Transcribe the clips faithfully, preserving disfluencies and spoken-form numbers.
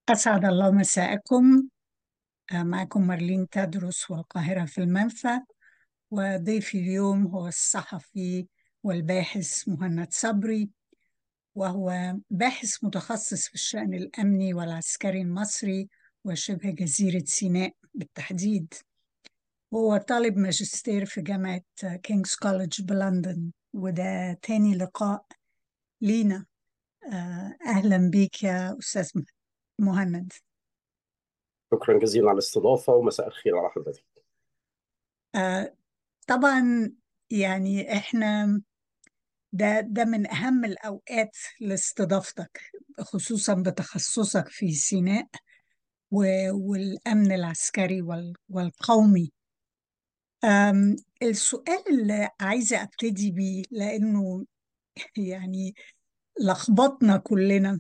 أسعد الله مساءكم. آه، معكم مارلين تدرس والقاهرة في المنفى. وضيفي اليوم هو الصحفي والباحث مهند صبري، وهو باحث متخصص في الشأن الأمني والعسكري المصري وشبه جزيرة سيناء بالتحديد. وهو طالب ماجستير في جامعة كينغز كوليدج بلندن، وده تاني لقاء لينا. آه، أهلا بيك يا أستاذ مهند. شكرا جزيلا على الاستضافة ومساء الخير على حضرتك. آه، طبعا، يعني احنا ده ده من اهم الاوقات لاستضافتك، خصوصا بتخصصك في سيناء و- والامن العسكري وال- والقومي. أم، السؤال اللي عايزة ابتدي بيه لانه يعني لخبطنا كلنا.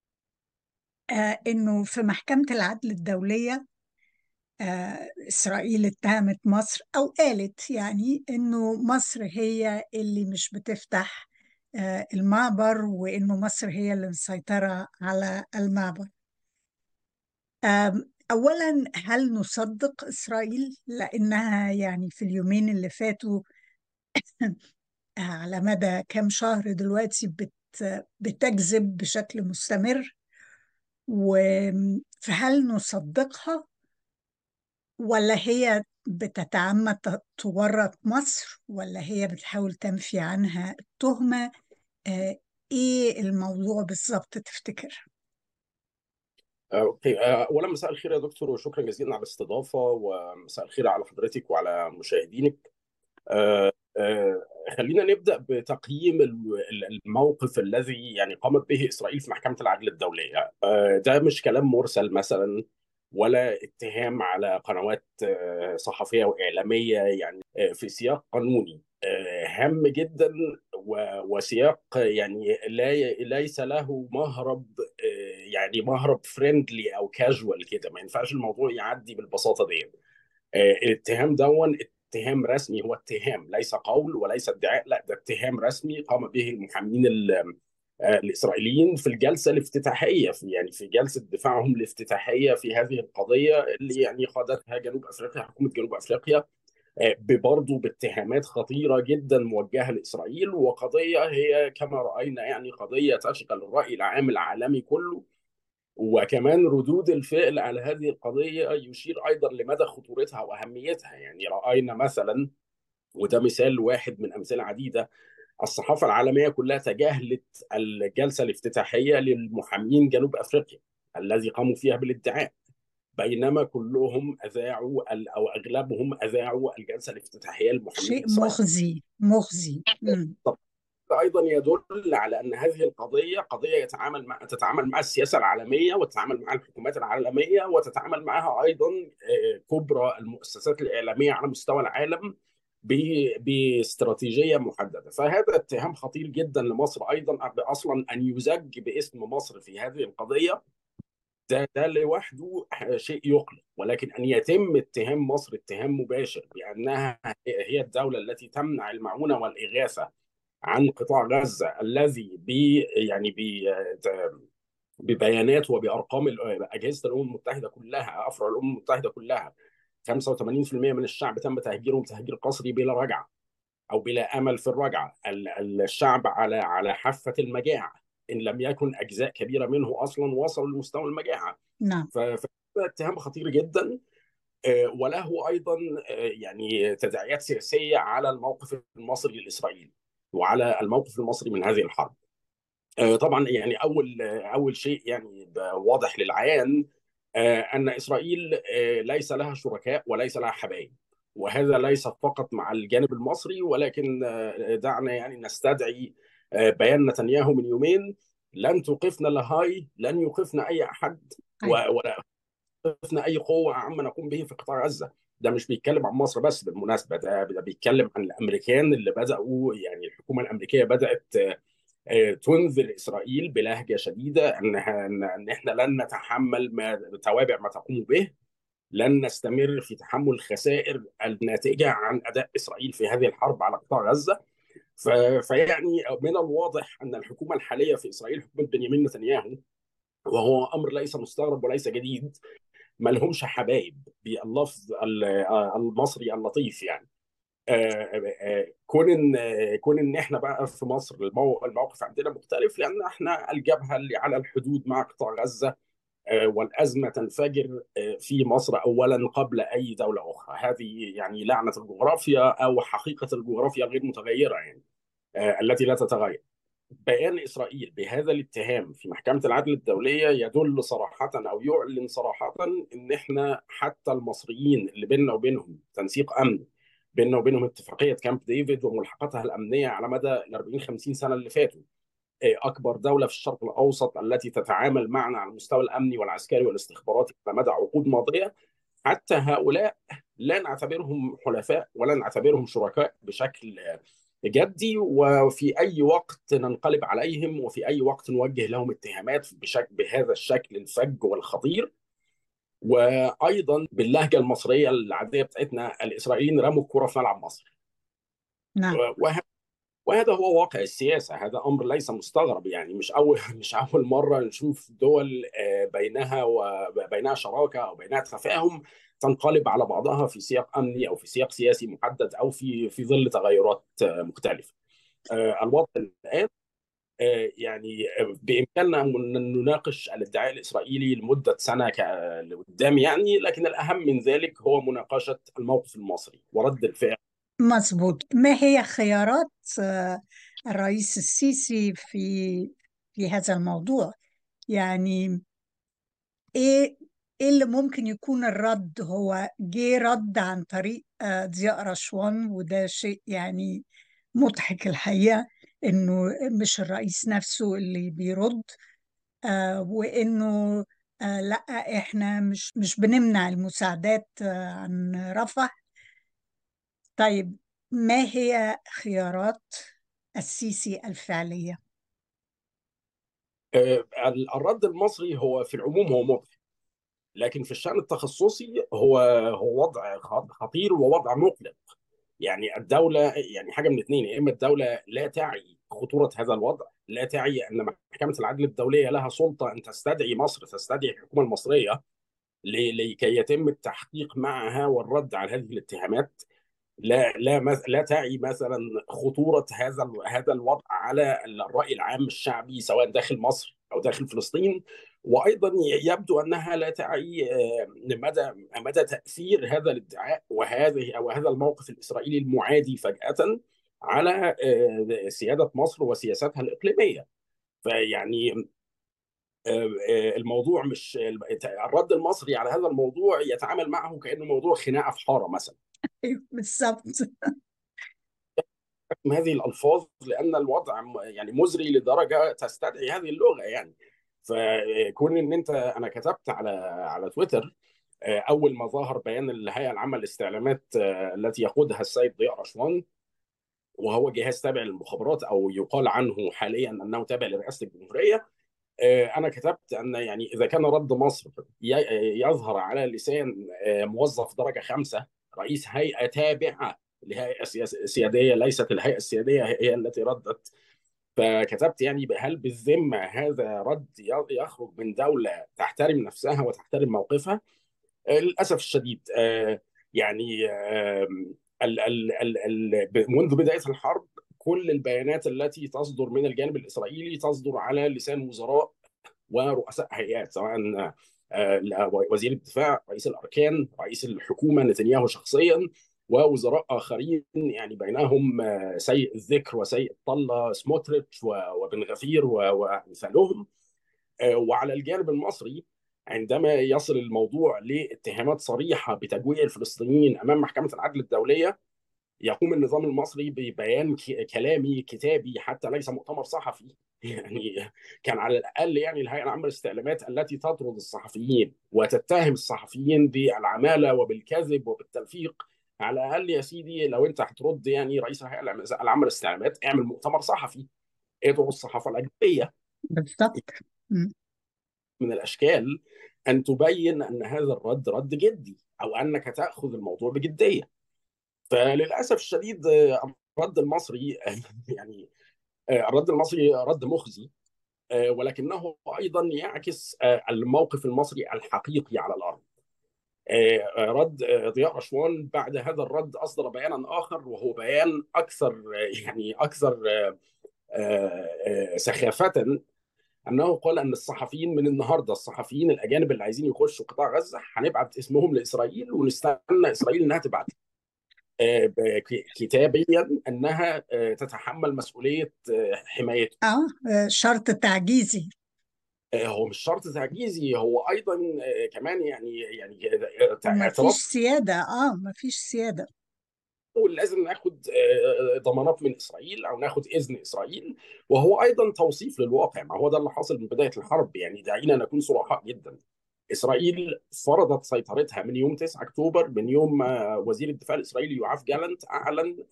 آه، انه في محكمة العدل الدولية، آه، إسرائيل اتهمت مصر أو قالت يعني إنه مصر هي اللي مش بتفتح آه، المعبر، وإنه مصر هي اللي مسيطرة على المعبر. آم، أولا، هل نصدق إسرائيل؟ لأنها يعني في اليومين اللي فاتوا، آه، على مدى كام شهر دلوقتي بت بتكذب بشكل مستمر. و- فهل نصدقها، ولا هي بتتعمد ت- تورط مصر، ولا هي بتحاول تنفي عنها التهمة؟ آه، ايه الموضوع بالظبط تفتكر؟ آه، أوكي. آه، أولا مساء الخير يا دكتور، وشكرا جزيلا على الاستضافة، ومساء الخير على حضرتك وعلى مشاهدينك. آه، آه، خلينا نبدأ بتقييم ال- ال- الموقف الذي يعني قامت به إسرائيل في محكمة العدل الدولية. آه، ده مش كلام مرسل مثلا، ولا اتهام على قنوات آه، صحفية وإعلامية، يعني آه، في سياق قانوني آه، هام جدا، و- وسياق يعني لا ليس له مهرب، آه، يعني مهرب فريندلي أو كاجوال كده. ما ينفعش الموضوع يعدي بالبساطة دي. آه، الاتهام دون اتهام رسمي، هو اتهام ليس قول وليس ادعاء، لا ده اتهام رسمي قام به المحامين ال- آه، الإسرائيليين في الجلسة الافتتاحية، في يعني في جلسة دفاعهم الافتتاحية في هذه القضية اللي يعني قادتها جنوب أفريقيا، حكومة جنوب أفريقيا، آه، برضه باتهامات خطيرة جدا موجهة لإسرائيل، وقضية هي كما رأينا يعني قضية تشغل الرأي العام العالمي كله. وكمان ردود الفعل على هذه القضية يشير أيضا لمدى خطورتها وأهميتها. يعني رأينا مثلا، وده مثال واحد من أمثلة عديدة، الصحافة العالمية كلها تجاهلت الجلسة الافتتاحية للمحامين جنوب أفريقيا الذي قاموا فيها بالادعاء، بينما كلهم أذاعوا ال- أو أغلبهم أذاعوا الجلسة الافتتاحية للمحامين شيء الإسرائيليين. مخزي مخزي. مم. ايضا يدل على ان هذه القضيه قضيه يتعامل مع تتعامل مع السياسه العالميه، وتتعامل مع الحكومات العالميه، وتتعامل معها ايضا آه، كبرى المؤسسات الاعلاميه على مستوى العالم ب- باستراتيجيه محدده. فهذا اتهام خطير جدا لمصر ايضا، اصلا ان يزج باسم مصر في هذه القضيه، ده ده لوحده شيء يقلق. ولكن ان يتم اتهام مصر اتهام مباشر بانها هي الدوله التي تمنع المعونه والاغاثه عن قطاع غزة، الذي ب يعني ب ببيانات وبأرقام أجهزة الأمم المتحدة كلها، أفرع الأمم المتحدة كلها، خمسة وثمانين بالمئة من الشعب تم تهجيرهم تهجير قسري بلا رجعة أو بلا أمل في الرجعة. ال- الشعب على على حافة المجاعة، إن لم يكن أجزاء كبيرة منه أصلا وصلوا لمستوى المجاعة. نعم. ف- فده اتهام خطير جدا، آه، وله ايضا آه، يعني تداعيات سياسيه على الموقف المصري الاسرائيلي وعلى الموقف المصري من هذه الحرب. آه، طبعا يعني اول آه، اول شيء يعني ده واضح للعيان، آه، ان اسرائيل آه، ليس لها شركاء وليس لها حبايب. وهذا ليس فقط مع الجانب المصري، ولكن آه، دعنا يعني نستدعي آه، بيان نتنياهو من يومين: لن توقفنا لاهاي، لن يوقفنا اي احد، أيوة. شفنا اي قوه عما نقوم به في قطاع غزه. ده مش بيتكلم عن مصر بس بالمناسبه، ده, ده بيتكلم عن الامريكان اللي بداوا، يعني الحكومه الامريكيه بدات آه، تنذر اسرائيل بلهجه شديده انها ان إن احنا لن نتحمل ما توابع ما تقوم به، لن نستمر في تحمل الخسائر الناتجه عن اداء اسرائيل في هذه الحرب على قطاع غزه. ف- فيعني من الواضح ان الحكومه الحاليه في اسرائيل، حكومه بنيامين نتنياهو، وهو امر ليس مستغرب وليس جديد. ما لهمش حبايب باللفظ ال- آه، المصري اللطيف يعني. آه، آه، كون ان آه، كون ان احنا بقى في مصر المو- الموقف عندنا مختلف، لان احنا الجبهه اللي على الحدود مع قطاع غزه. آه، والازمه تنفجر آه، في مصر اولا قبل اي دوله اخرى. هذه يعني لعنه الجغرافيا او حقيقه الجغرافيا الغير متغيره يعني، آه، التي لا تتغير. بيان إسرائيل بهذا الاتهام في محكمة العدل الدولية يدل صراحة أو يعلن صراحة إن إحنا حتى المصريين اللي بيننا وبينهم تنسيق أمني، بيننا وبينهم اتفاقية كامب ديفيد وملحقاتها الأمنية على مدى ال أربعين خمسين سنة اللي فاتوا، إيه، أكبر دولة في الشرق الأوسط التي تتعامل معنا على المستوى الأمني والعسكري والاستخباراتي على مدى عقود ماضية. حتى هؤلاء لا نعتبرهم حلفاء ولا نعتبرهم شركاء بشكل جدي، وفي أي وقت ننقلب عليهم وفي أي وقت نوجه لهم اتهامات بشكل بهذا الشكل الفج والخطير. وأيضا باللهجة المصرية العادية بتاعتنا، الإسرائيليين رموا الكرة في ملعب مصر. نعم. وه- وهذا هو واقع السياسة. هذا أمر ليس مستغرب يعني. مش أول مش أول مرة نشوف دول آه، بينها وبينها شراكة أو بينها تفاهم تنقلب على بعضها في سياق أمني أو في سياق سياسي محدد أو في في ظل تغيرات آه، مختلفة. آه، الوضع الآن آه، يعني آه، بإمكاننا أن نناقش الادعاء الإسرائيلي لمدة سنة ك- لقدام يعني، لكن الأهم من ذلك هو مناقشة الموقف المصري ورد الفعل. مظبوط. ما هي خيارات آه، الرئيس السيسي في في هذا الموضوع؟ يعني ايه ايه اللي ممكن يكون الرد؟ هو جه رد عن طريق آه، ضياء رشوان، وده شيء يعني مضحك الحقيقة، انه مش الرئيس نفسه اللي بيرد. آه وانه آه لا، احنا مش مش بنمنع المساعدات آه عن رفح. طيب، ما هي خيارات السيسي الفعلية؟ آه، الرد المصري هو في العموم هو مضحك، لكن في الشأن التخصصي هو هو وضع خطير ووضع مقلق. يعني الدولة يعني حاجة من اثنين: يا إما الدولة لا تعي خطورة هذا الوضع، لا تعي أن محكمة العدل الدولية لها سلطة أن تستدعي مصر، تستدعي الحكومة المصرية ل- لكي يتم التحقيق معها والرد على هذه الاتهامات. لا لا مز- لا تعي مثلا خطورة هذا ال- هذا الوضع على الرأي العام الشعبي سواء داخل مصر أو داخل فلسطين. وأيضا يبدو أنها لا تعي آه، مدى مدى تأثير هذا الادعاء وهذه أو هذا الموقف الإسرائيلي المعادي فجأة على آه، سيادة مصر وسياستها الإقليمية. فيعني آه، آه، الموضوع مش الرد المصري على هذا الموضوع يتعامل معه كأنه موضوع خناقة في حارة مثلا. أيوة، بالظبط. هذه الألفاظ لأن الوضع م- يعني مزري لدرجة تستدعي هذه اللغة يعني. فكون إن أنت أنا كتبت على على تويتر آه، أول ما ظهر بيان الهيئة العامة للاستعلامات آه، التي يقودها السيد ضياء رشوان، وهو جهاز تابع للمخابرات أو يقال عنه حاليا أنه تابع لرئاسة الجمهورية. آه، أنا كتبت أن يعني إذا كان رد مصر ي- يظهر على لسان آه، موظف درجة خمسة رئيس هيئة تابعة لهيئة سياس- سيادية، ليست الهيئة السيادية هي التي ردت. فكتبت يعني هل بالذمة هذا رد ي- يخرج من دولة تحترم نفسها وتحترم موقفها؟ آه، للأسف الشديد آه، يعني آم، ال- ال- ال- ال- ب- منذ بداية الحرب كل البيانات التي تصدر من الجانب الإسرائيلي تصدر على لسان وزراء ورؤساء هيئات، سواء آه، وزير الدفاع، رئيس الأركان، رئيس الحكومة نتنياهو شخصيا، ووزراء آخرين يعني بينهم آه، سيء الذكر وسيء الطلة سموتريتش و- وبن غفير و- وأمثالهم. آه، وعلى الجانب المصري عندما يصل الموضوع لاتهامات صريحة بتجويع الفلسطينيين أمام محكمة العدل الدولية، يقوم النظام المصري ببيان ك- كلامي كتابي حتى ليس مؤتمر صحفي يعني. كان على الاقل يعني الهيئه العامه للاستعلامات التي تطرد الصحفيين وتتهم الصحفيين بالعماله وبالكذب وبالتلفيق، على الاقل يا سيدي لو انت هترد يعني رئيس الهيئه العامه للاستعلامات اعمل مؤتمر صحفي، ادعو الصحافه الاجنبيه. بالظبط. م. من الاشكال ان تبين ان هذا الرد رد جدي او انك تاخذ الموضوع بجديه. فللاسف الشديد آه، الرد المصري يعني آه، الرد المصري رد مخزي. ولكنه ايضا يعكس الموقف المصري الحقيقي على الارض. رد ضياء رشوان بعد هذا الرد اصدر بيانا اخر، وهو بيان اكثر يعني اكثر سخافه، انه قال ان الصحفيين من النهارده، الصحفيين الاجانب اللي عايزين يخشوا قطاع غزه هنبعت اسمهم لاسرائيل ونستنى اسرائيل انها تبعت كتابيا انها تتحمل مسؤوليه حمايته. اه، شرط تعجيزي. هو مش شرط تعجيزي، هو ايضا كمان يعني يعني وما فيش اعتراف. سيادة، اه ما فيش سيادة. لازم ناخد ضمانات من اسرائيل او ناخد اذن اسرائيل، وهو ايضا توصيف للواقع. ما هو ده اللي حاصل من بدايه الحرب. يعني دعينا نكون صرحاء جدا. اسرائيل فرضت سيطرتها من يوم تسعة اكتوبر، من يوم ما وزير الدفاع الاسرائيلي يوآف جالنت اعلن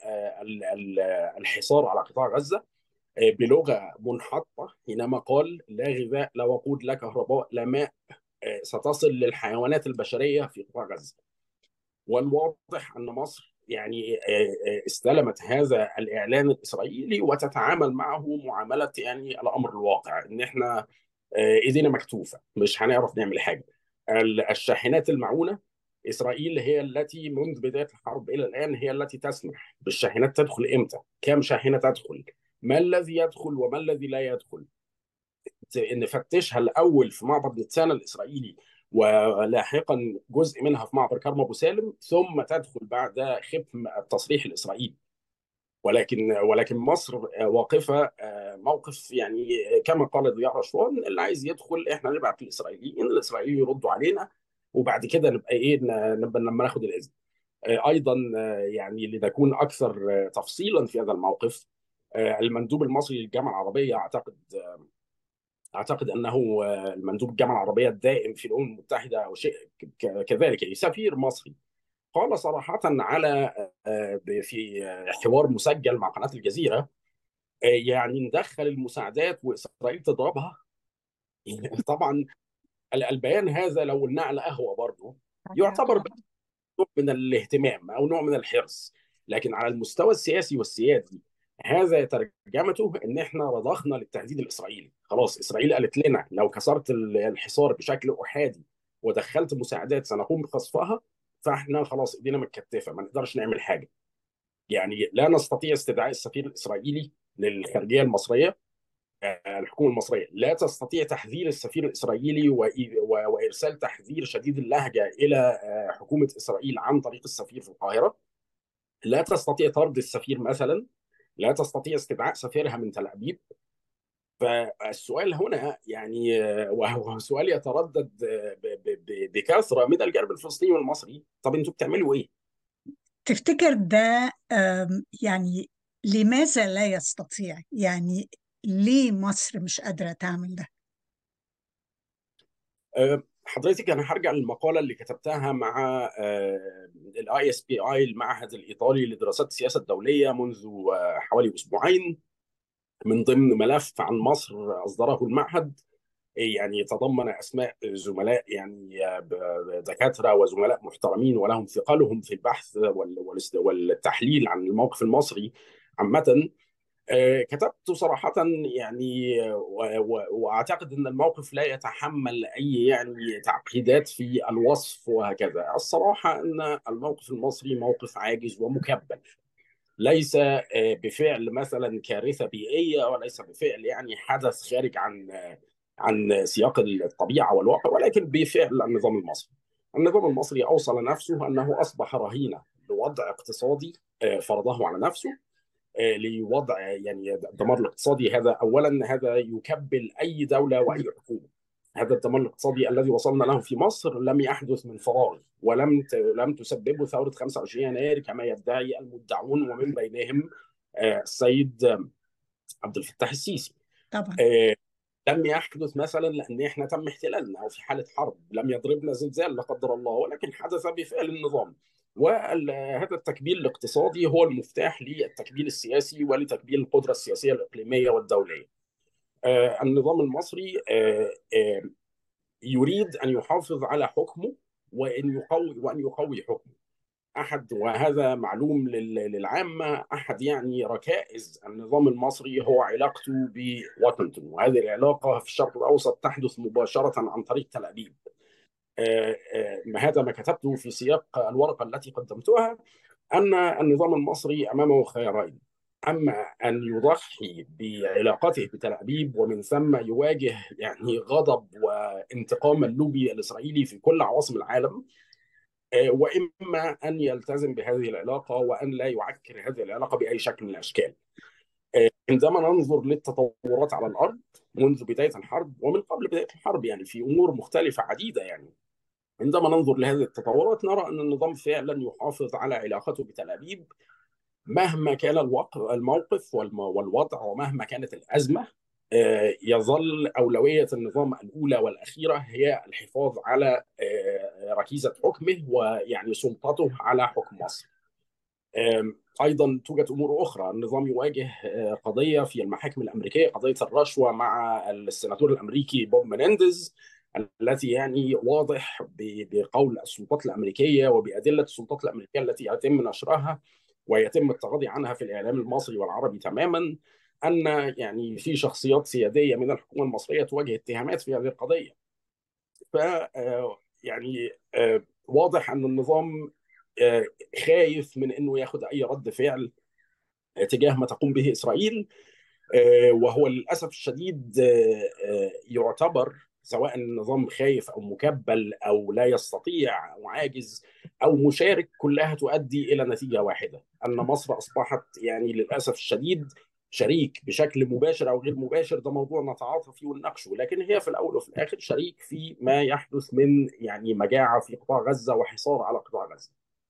الحصار على قطاع غزه بلغه منحطه، حينما قال: لا غذاء، لا وقود، لا كهرباء، لا ماء ستصل للحيوانات البشريه في قطاع غزه. والواضح ان مصر يعني استلمت هذا الاعلان الاسرائيلي وتتعامل معه معامله يعني الامر الواقع، ان احنا ايدينا مكتوفه، مش هنعرف نعمل حاجه. الشاحنات المعونه، اسرائيل هي التي منذ بدايه الحرب الى الان هي التي تسمح بالشاحنات تدخل امتى، كم شاحنه تدخل، ما الذي يدخل وما الذي لا يدخل. نفتشها الاول في معبر نتسانا الاسرائيلي، ولاحقا جزء منها في معبر كرم ابو سالم، ثم تدخل بعد ختم التصريح الاسرائيلي. ولكن ولكن مصر واقفه موقف يعني كما قال ضياء رشوان: اللي عايز يدخل احنا نبعت الاسرائيليين، الاسرائيليين يردوا علينا، وبعد كده نبقى ايه، نبقى لما ناخد الاذن. ايضا يعني لنكون اكثر تفصيلا في هذا الموقف، المندوب المصري للجامعه العربيه، اعتقد اعتقد انه المندوب الجامعه العربيه الدائم في الامم المتحده او شيء كذلك، يعني سفير مصري، قال صراحه على في حوار مسجل مع قناه الجزيره: يعني ندخل المساعدات واسرائيل تضربها. طبعا البيان هذا لو قلنا على قهوه برضه يعتبر نوع من الاهتمام او نوع من الحرص، لكن على المستوى السياسي والسيادي هذا ترجمته ان احنا رضخنا للتهديد الاسرائيلي. خلاص اسرائيل قالت لنا لو كسرت الحصار بشكل احادي ودخلت مساعدات سنقوم بقصفها، فاحنا خلاص ايدينا متكتفه، ما نقدرش نعمل حاجه. يعني لا نستطيع استدعاء السفير الاسرائيلي للخارجيه المصريه، الحكومه المصريه لا تستطيع تحذير السفير الاسرائيلي وارسال تحذير شديد اللهجه الى حكومه اسرائيل عن طريق السفير في القاهره، لا تستطيع طرد السفير مثلا، لا تستطيع استدعاء سفيرها من تل ابيب. فالسؤال هنا يعني، وهو سؤال يتردد بكثره من الجانب الفلسطيني والمصري: طب انتوا بتعملوا ايه؟ تفتكر ده يعني لماذا لا يستطيع؟ يعني ليه مصر مش قادرة تعمل ده؟ حضرتك انا هرجع للمقاله اللي كتبتها مع الاي اس بي اي، المعهد الايطالي لدراسات السياسه الدوليه، منذ حوالي اسبوعين، من ضمن ملف عن مصر اصدره المعهد. يعني يتضمن اسماء زملاء يعني دكاتره وزملاء محترمين ولهم ثقلهم في البحث والتحليل عن الموقف المصري عامه. كتبت صراحة يعني، وأعتقد أن الموقف لا يتحمل أي يعني تعقيدات في الوصف وهكذا. الصراحة أن الموقف المصري موقف عاجز ومكبل، ليس بفعل مثلا كارثة بيئية، وليس بفعل يعني حدث خارج عن عن سياق الطبيعة والواقع، ولكن بفعل النظام المصري. النظام المصري أوصل نفسه أنه أصبح رهينة لوضع اقتصادي فرضه على نفسه، لوضع يعني الدمار الاقتصادي. هذا اولا هذا يكبل اي دوله واي حكومه. هذا الدمار الاقتصادي الذي وصلنا له في مصر لم يحدث من فراغ، ولم لم تسببه ثوره خمسة وعشرين يناير كما يدعي المدعون، ومن بينهم السيد عبد الفتاح السيسي. طبعا. لم يحدث مثلا لان احنا تم احتلالنا او في حاله حرب، لم يضربنا زلزال لا قدر الله، ولكن حدث بفعل النظام. وهذا التكبيل الاقتصادي هو المفتاح للتكبيل السياسي ولتكبيل القدره السياسيه الاقليميه والدوليه. آه النظام المصري آه آه يريد ان يحافظ على حكمه، وان يقوي وان يقوي حكمه. أحد، وهذا معلوم لل- للعامة، أحد يعني ركائز النظام المصري هو علاقته بواشنطن، وهذه العلاقة في الشرق الأوسط تحدث مباشرة عن طريق تل أبيب. آه، آه، هذا ما كتبته في سياق الورقة التي قدمتها، أن النظام المصري أمامه خيارين: أما أن يضحي بعلاقته بتل أبيب ومن ثم يواجه يعني غضب وانتقام اللوبي الإسرائيلي في كل عواصم العالم، آه، وإما أن يلتزم بهذه العلاقة وأن لا يعكر هذه العلاقة بأي شكل من الأشكال. آه، عندما ننظر للتطورات على الأرض منذ بداية الحرب ومن قبل بداية الحرب، يعني في أمور مختلفة عديدة، يعني عندما ننظر لهذه التطورات نرى أن النظام فعلا يحافظ على علاقته بتل أبيب مهما كان الوق- الموقف والم- والوضع، ومهما كانت الأزمة. آه، يظل أولوية النظام الأولى والأخيرة هي الحفاظ على آه، ركيزة حكمه ويعني سلطته على حكم مصر. آم، أيضا توجد أمور أخرى. النظام يواجه آه، قضية في المحاكم الأمريكية، قضية الرشوة مع السيناتور الأمريكي بوب مينينديز، التي يعني واضح ب- بقول السلطات الأمريكية وبأدلة السلطات الأمريكية التي يتم نشرها ويتم التغاضي عنها في الإعلام المصري والعربي تماما، أن يعني في شخصيات سيادية من الحكومة المصرية تواجه اتهامات في هذه القضية. ف آه، يعني آه، واضح أن النظام آه، خايف من انه ياخد اي رد فعل تجاه ما تقوم به اسرائيل. آه، وهو للاسف الشديد آه، آه، يعتبر، سواء النظام خايف او مكبل او لا يستطيع او عاجز او مشارك، كلها تؤدي الى نتيجه واحده: ان مصر اصبحت يعني للاسف الشديد شريك بشكل مباشر او غير مباشر، ده موضوع نتعاطى فيه ونناقشه، لكن هي في الاول وفي الاخر شريك في ما يحدث من يعني مجاعه في قطاع غزه وحصار على قطاع غزه.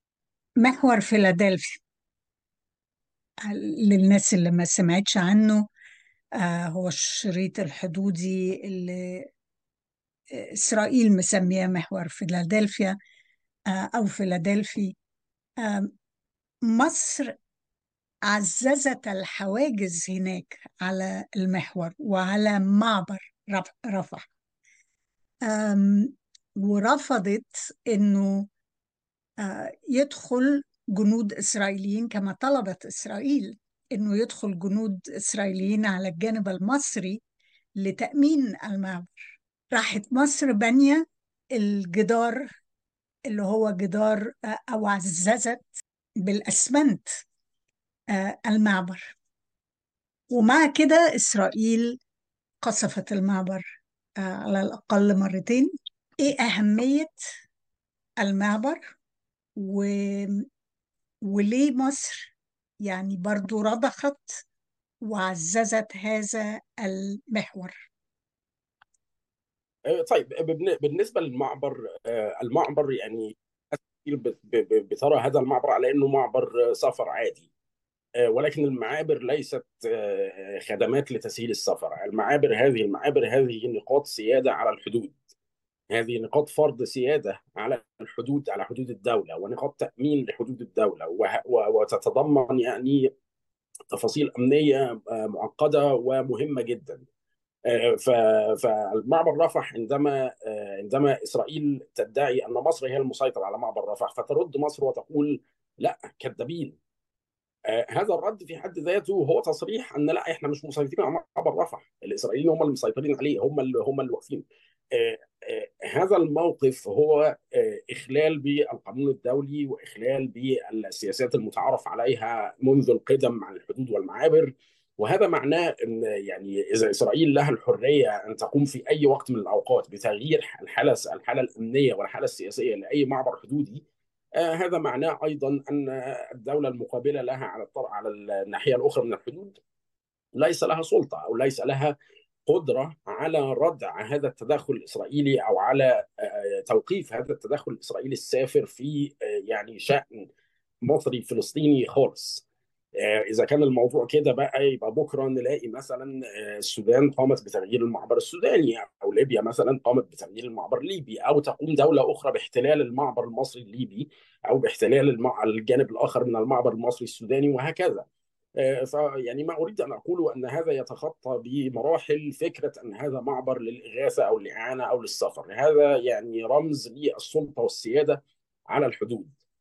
محور فيلادلفيا، للناس اللي ما سمعتش عنه، آه، هو الشريط الحدودي اللي إسرائيل مسمياه محور فيلادلفيا، آه، أو فيلادلفي. آه، مصر عززت الحواجز هناك على المحور وعلى معبر رف- رفح. آم، ورفضت إنه آه، يدخل جنود إسرائيليين كما طلبت إسرائيل، إنه يدخل جنود إسرائيليين على الجانب المصري لتأمين المعبر. راحت مصر بانية الجدار اللي هو جدار، آه، أو عززت بالأسمنت آه، المعبر. ومع كده إسرائيل قصفت المعبر آه، على الأقل مرتين. إيه أهمية المعبر؟ و... وليه مصر يعني برضو رضخت وعززت هذا المحور؟ آه، طيب، بالن- بالنسبه للمعبر، آه، المعبر يعني كتير بت- ب- ب- بترى هذا المعبر على انه معبر آه، سفر عادي. آه، ولكن المعابر ليست آه، خدمات لتسهيل السفر. المعابر هذه المعابر هذه نقاط سياده على الحدود، هذه نقاط فرض سياده على الحدود، على حدود الدوله، ونقاط تامين لحدود الدوله، وه- و- وتتضمن يعني تفاصيل امنيه آه، معقده ومهمه جدا. آه، ف- فالمعبر رفح، عندما آه، عندما اسرائيل تدعي ان مصر هي المسيطر على معبر رفح، فترد مصر وتقول: لا، كذابين. آه، هذا الرد في حد ذاته هو تصريح ان لا، احنا مش مسيطرين على معبر رفح، الاسرائيليين هم اللي مسيطرين عليه، هم اللي هم اللي واقفين. آه، آه، هذا الموقف هو آه، اخلال بالقانون الدولي واخلال بالسياسات المتعارف عليها منذ القدم عن الحدود والمعابر. وهذا معناه ان يعني اذا اسرائيل لها الحريه ان تقوم في اي وقت من الاوقات بتغيير الحاله الحاله الامنيه والحاله السياسيه لاي معبر حدودي، آه، هذا معناه ايضا ان الدوله المقابله لها على الطر... على الناحيه الاخرى من الحدود ليس لها سلطه او ليس لها قدره على ردع هذا التدخل الاسرائيلي، او على آه، توقيف هذا التدخل الاسرائيلي السافر في آه، يعني شان مصري فلسطيني خالص. آه، اذا كان الموضوع كده بقى، يبقى بكره نلاقي مثلا آه، السودان قامت بتغيير المعبر السوداني، او ليبيا مثلا قامت بتغيير المعبر الليبي، او تقوم دوله اخرى باحتلال المعبر المصري الليبي، او باحتلال المع... الجانب الاخر من المعبر المصري السوداني، وهكذا. آه، فيعني ما اريد ان اقوله ان هذا يتخطى بمراحل فكره ان هذا معبر للاغاثه او الاعانه او للسفر. هذا يعني رمز للسلطه والسياده على الحدود.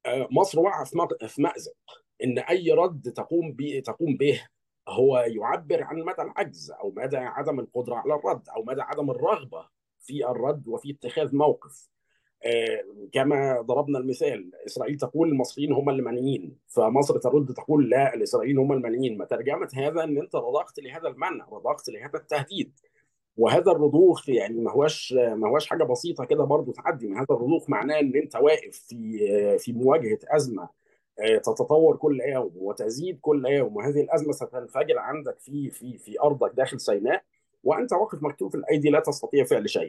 آه، مصر واقعه في مأ- في مأزق، ان اي رد تقوم به تقوم به هو يعبر عن مدى العجز او مدى عدم القدره على الرد او مدى عدم الرغبه في الرد وفي اتخاذ موقف. آه، كما ضربنا المثال، اسرائيل تقول المصريين هم المانعين، فمصر ترد تقول لا، الاسرائيليين هم المانعين. ما ترجمه هذا ان انت رضخت لهذا المنع، رضخت لهذا التهديد. وهذا الرضوخ يعني ما هوش ما هوش حاجه بسيطه كده برضو تعدي. ما هذا الرضوخ معناه ان انت واقف في في مواجهه ازمه آه، تتطور كل يوم وتزيد كل يوم، وهذه الازمه ستنفجر عندك في في في ارضك داخل سيناء، وانت واقف مكتوف الايدي لا تستطيع فعل شيء.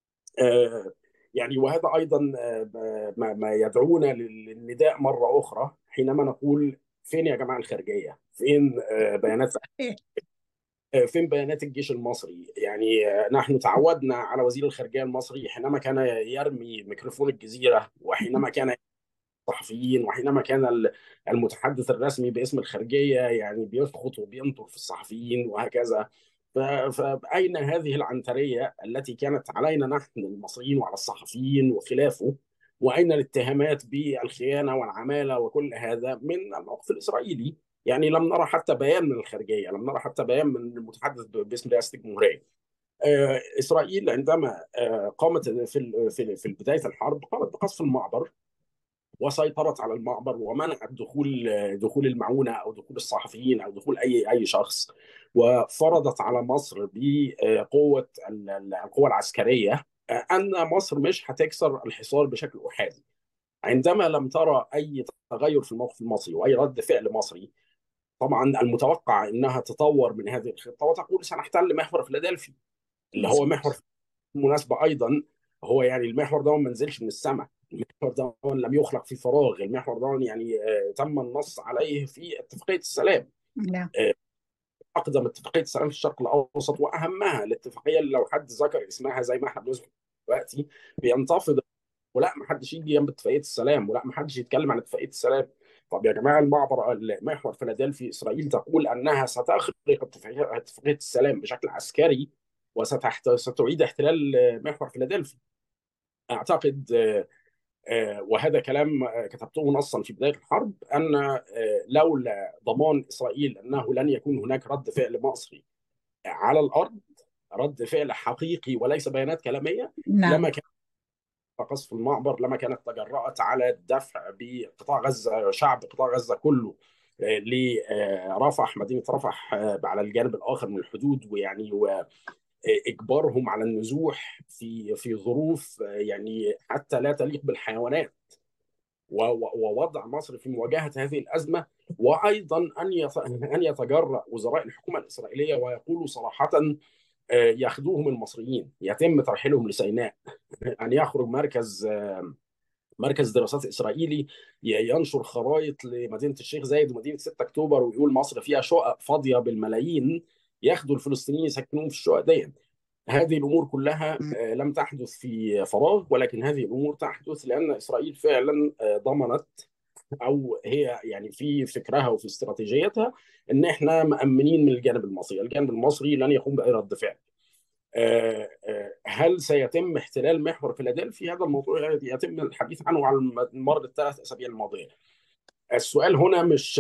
آه، يعني وهذا ايضا آه، ما ما يدعونا للنداء مره اخرى حينما نقول فين يا جماعه الخارجيه؟ فين آه، بيانات آه، فين بيانات الجيش المصري؟ يعني آه، نحن تعودنا على وزير الخارجيه المصري حينما كان يرمي ميكروفون الجزيره، وحينما كان الصحفيين، وحينما كان ال- المتحدث الرسمي باسم الخارجيه يعني بيسقط وبينطر في الصحفيين وهكذا. ف- فأين هذه العنترية التي كانت علينا نحن المصريين وعلى الصحفيين وخلافه؟ وأين الاتهامات بالخيانة والعمالة وكل هذا من الموقف الإسرائيلي؟ يعني لم نرى حتى بيان من الخارجية، لم نرى حتى بيان من المتحدث باسم رئاسة الجمهورية. آه، إسرائيل عندما آه، قامت في ال- في في بداية الحرب قامت بقصف المعبر، وسيطرت على المعبر ومنعت دخول دخول المعونه او دخول الصحفيين او دخول اي اي شخص، وفرضت على مصر بقوه القوه العسكريه ان مصر مش هتكسر الحصار بشكل احادي. عندما لم ترى اي تغير في الموقف المصري واي رد فعل مصري، طبعا المتوقع انها تطور من هذه الخطه وتقول سنحتل محور فيلادلفيا، اللي هو محور مظبوط. بالمناسبة أيضا هو يعني المحور ده ما نزلش من السماء، المحور ده لم يخلق في فراغ، المحور ده يعني آه، تم النص عليه في اتفاقية السلام، لا. آه، أقدم اتفاقية السلام في الشرق الأوسط وأهمها الاتفاقية اللي لو حد ذكر اسمها زي ما احنا بنذكر دلوقتي بينتفض، ولا ما حدش يجي جنب اتفاقية السلام، ولا ما حدش يتكلم عن اتفاقية السلام. طب يا جماعة، المعبر محور فيلادلفيا إسرائيل تقول أنها ستخرق اتفاقية اتفاقية السلام بشكل عسكري وستعيد احتلال آه، محور فيلادلفيا. اعتقد آه، آه، وهذا كلام آه، كتبته نصا في بدايه الحرب، ان آه، لولا ضمان اسرائيل انه لن يكون هناك رد فعل مصري على الارض، رد فعل حقيقي وليس بيانات كلاميه، نعم. لما كانت قصف المعبر، لما كانت تجرأت على الدفع بقطاع غزه، شعب قطاع غزه كله آه، لرفح، مدينه رفح آه، على الجانب الاخر من الحدود، ويعني اجبارهم على النزوح في في ظروف يعني حتى لا تليق بالحيوانات، و- و- ووضع مصر في مواجهه هذه الازمه. وايضا ان يت- ان يتجرأ وزراء الحكومه الاسرائيليه ويقولوا صراحه آه، ياخذوهم المصريين، يتم ترحيلهم لسيناء، ان يخرج مركز آه، مركز دراسات اسرائيلي ي- ينشر خرائط لمدينه الشيخ زايد ومدينه ستة اكتوبر ويقول مصر فيها شقق فاضيه بالملايين، ياخدوا الفلسطينيين يسكنوهم في الشقق دي. هذه الامور كلها آه، لم تحدث في فراغ، ولكن هذه الامور تحدث لان اسرائيل فعلا آه، ضمنت، او هي يعني في فكرها وفي استراتيجيتها ان احنا مأمنين من الجانب المصري، الجانب المصري لن يقوم باي رد فعل. آه، آه، هل سيتم احتلال محور فيلادلفيا؟ هذا الموضوع يتم الحديث عنه على مر الثلاث اسابيع الماضيه. السؤال هنا مش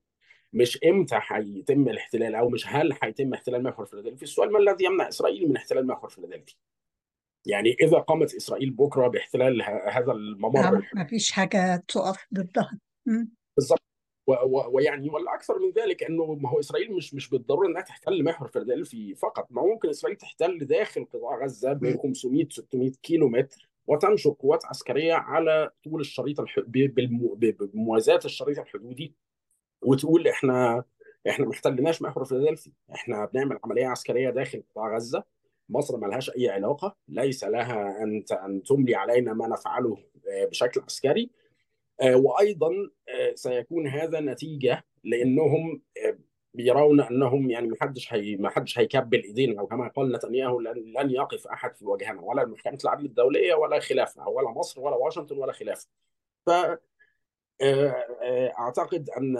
مش امتى هيتم الاحتلال، او مش هل هيتم احتلال محور فيلادلفيا، السؤال ما الذي يمنع اسرائيل من احتلال محور فيلادلفيا؟ يعني إذا قامت إسرائيل بكرة باحتلال ه- هذا الممر نعم، الحدودي ما فيش حاجة تقف ضدها. م. بالظبط، و- و- ويعني ولا أكثر من ذلك، أنه ما هو إسرائيل مش مش بالضرورة أنها تحتل محور فيلادلفيا فقط، ما ممكن إسرائيل تحتل داخل قطاع غزة من خمسمائة ستمائة كيلو متر وتنشر قوات عسكرية على طول الشريط الح... ب- بالم- ب- بموازاة الشريط الحدودي، وتقول إحنا إحنا ما احتلناش محور فيلادلفيا، إحنا بنعمل عملية عسكرية داخل قطاع غزة. مصر ما لهاش أي علاقة، ليس لها أن أن تملي علينا ما نفعله آه، بشكل عسكري. آه، وايضا آه، سيكون هذا نتيجه لانهم آه، بيرون انهم يعني ما حدش هي ما حدش هيكبل ايدينا، او كما قال نتنياهو لن لن يقف احد في وجهنا، ولا محكمه العدل الدوليه ولا خلافها، ولا مصر ولا واشنطن ولا خلافها. ف آه، آه، اعتقد ان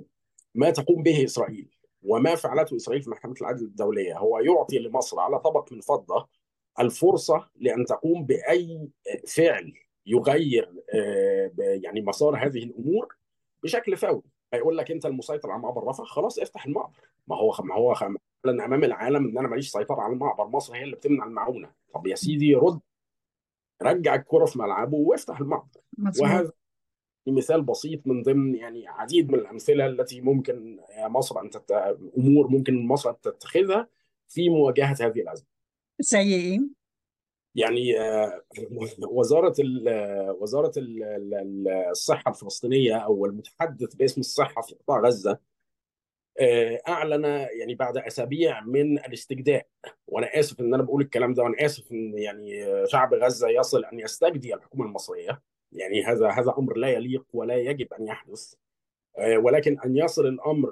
ما تقوم به اسرائيل وما فعلته اسرائيل في محكمه العدل الدوليه هو يعطي لمصر على طبق من فضه الفرصه لان تقوم باي فعل يغير آه، ب- يعني مسار هذه الامور بشكل فوري. هيقول لك انت المسيطر على معبر رفح، خلاص افتح المعبر. ما هو ما هو فعلا امام العالم ان انا ماليش سيطره على المعبر، مصر هي اللي بتمنع المعونه. طب يا سيدي رد، رجع الكره في ملعبه وافتح المعبر. مظبوط. وهذا مثال بسيط من ضمن يعني عديد من الامثله التي ممكن مصر ان تت... امور ممكن مصر ان تتخذها في مواجهه هذه الازمه. زي ايه؟ يعني آه، وزاره ال... وزاره ال... ال- الصحه الفلسطينيه او المتحدث باسم الصحه في قطاع غزه آه، اعلن يعني بعد اسابيع من الاستجداء. وانا اسف ان انا بقول الكلام ده، وانا اسف ان يعني آه، شعب غزه يصل ان يستجدي الحكومه المصريه. يعني هذا هذا امر لا يليق ولا يجب ان يحدث. آه، ولكن ان يصل الامر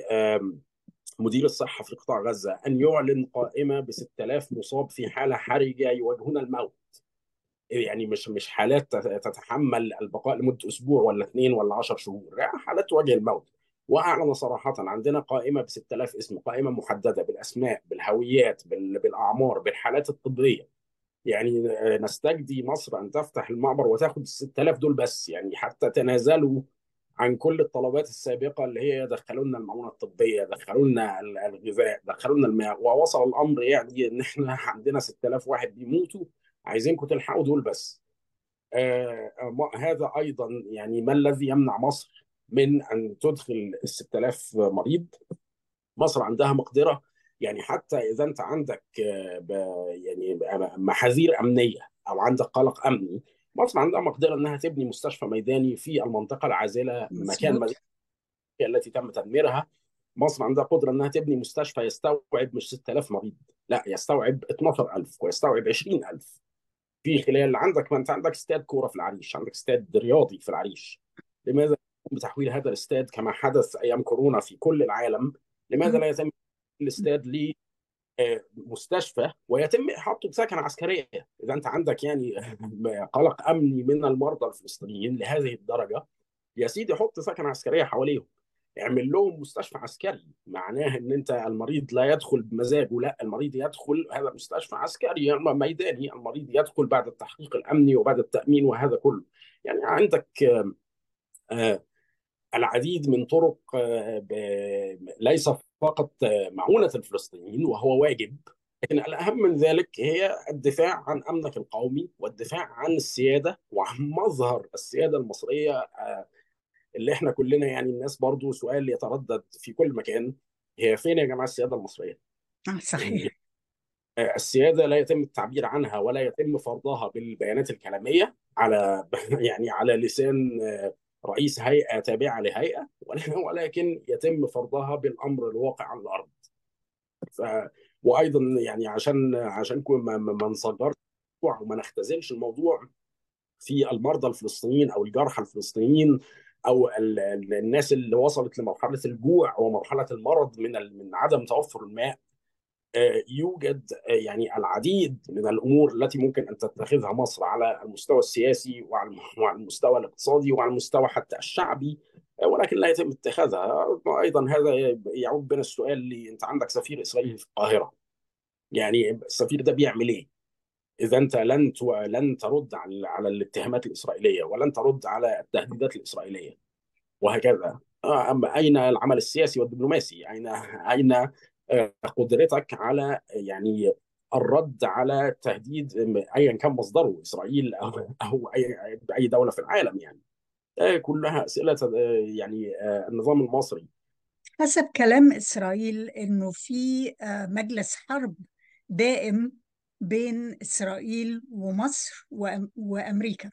بمدير الصحه في قطاع غزه ان يعلن قائمه ب ستة آلاف مصاب في حاله حرجه يواجهون الموت. يعني مش مش حالات تت- تتحمل البقاء لمده اسبوع ولا اثنين ولا عشر شهور، لا، حالات تواجه الموت. واعلن صراحه عندنا قائمه ب ستة آلاف اسم، قائمه محدده بالاسماء بالهويات بال- بالاعمار بالحالات الطبيه. يعني آه، نستجدي مصر ان تفتح المعبر وتاخد ال ستة آلاف دول بس، يعني حتى تنازلوا عن كل الطلبات السابقه اللي هي دخلوا لنا المعونه الطبيه، دخلوا لنا ال- الغذاء، دخلوا لنا الماء. ووصل الامر يعني ان احنا عندنا ستة آلاف واحد بيموتوا، عايزينكم تلحقوا دول بس. آه، آه، هذا ايضا يعني ما الذي يمنع مصر من ان تدخل ال ستة آلاف مريض؟ مصر عندها مقدره، يعني حتى اذا انت عندك آه، ب- يعني محاذير امنيه او عندك قلق امني، مصر عندها مقدره انها تبني مستشفى ميداني في المنطقه العازله مكان مظبوط. مدينه التي تم تدميرها. مصر عندها قدره انها تبني مستشفى يستوعب مش ستة آلاف مريض، لا، يستوعب اثناشر ألف ويستوعب عشرين ألف في خلال. عندك، ما انت عندك استاد كوره في العريش، عندك استاد رياضي في العريش. لماذا لا يتم بتحويل هذا الاستاد كما حدث ايام كورونا في كل العالم؟ لماذا مم. لا يتم الاستاد لمستشفى ويتم احاطته بسكن عسكريه؟ اذا انت عندك يعني قلق امني من المرضى الفلسطينيين لهذه الدرجه، يا سيدي حط سكن عسكريه حواليهم، اعمل لهم مستشفى عسكري. معناه ان انت المريض لا يدخل بمزاجه، لا، المريض يدخل هذا مستشفى عسكري يعني ميداني، المريض يدخل بعد التحقيق الامني وبعد التامين وهذا كله. يعني عندك آه، العديد من طرق آه، ب- ليس فقط آه، معونة الفلسطينيين وهو واجب، لكن الأهم من ذلك هي الدفاع عن أمنك القومي والدفاع عن السيادة وعن مظهر السيادة المصرية آه، اللي احنا كلنا يعني الناس برضو سؤال يتردد في كل مكان: هي فين يا جماعة السيادة المصرية؟ آه، يعني صحيح. آه، السيادة لا يتم التعبير عنها ولا يتم فرضها بالبيانات الكلامية على يعني على لسان آه، رئيس هيئة تابعة لهيئة، ولكن يتم فرضها بالأمر الواقع على الأرض. ف... وأيضا يعني عشان عشان كو- ما ما ما نصغرش الموضوع وما نختزلش الموضوع في المرضى الفلسطينيين او الجرحى الفلسطينيين او ال- ال- الناس اللي وصلت لمرحله الجوع ومرحله المرض من ال- من عدم توفر الماء. آه، يوجد آه، يعني العديد من الامور التي ممكن ان تتخذها مصر على المستوى السياسي وعلى وعلى المستوى الاقتصادي وعلى المستوى حتى الشعبي، آه، ولكن لا يتم اتخاذها. ايضا هذا يعود بين السؤال اللي انت عندك سفير اسرائيلي في القاهره، يعني السفير ده بيعمل ايه؟ اذا انت لن تو- لن ترد على على الاتهامات الاسرائيليه ولن ترد على التهديدات الاسرائيليه وهكذا. آه، اما اين العمل السياسي والدبلوماسي؟ اين اين آه، قدرتك على يعني الرد على تهديد ايا كان مصدره، اسرائيل او او اي اي دوله في العالم؟ يعني آه، كلها اسئله آه، يعني آه، النظام المصري. حسب كلام إسرائيل إنه في آه، مجلس حرب دائم بين إسرائيل ومصر وأم- وأمريكا.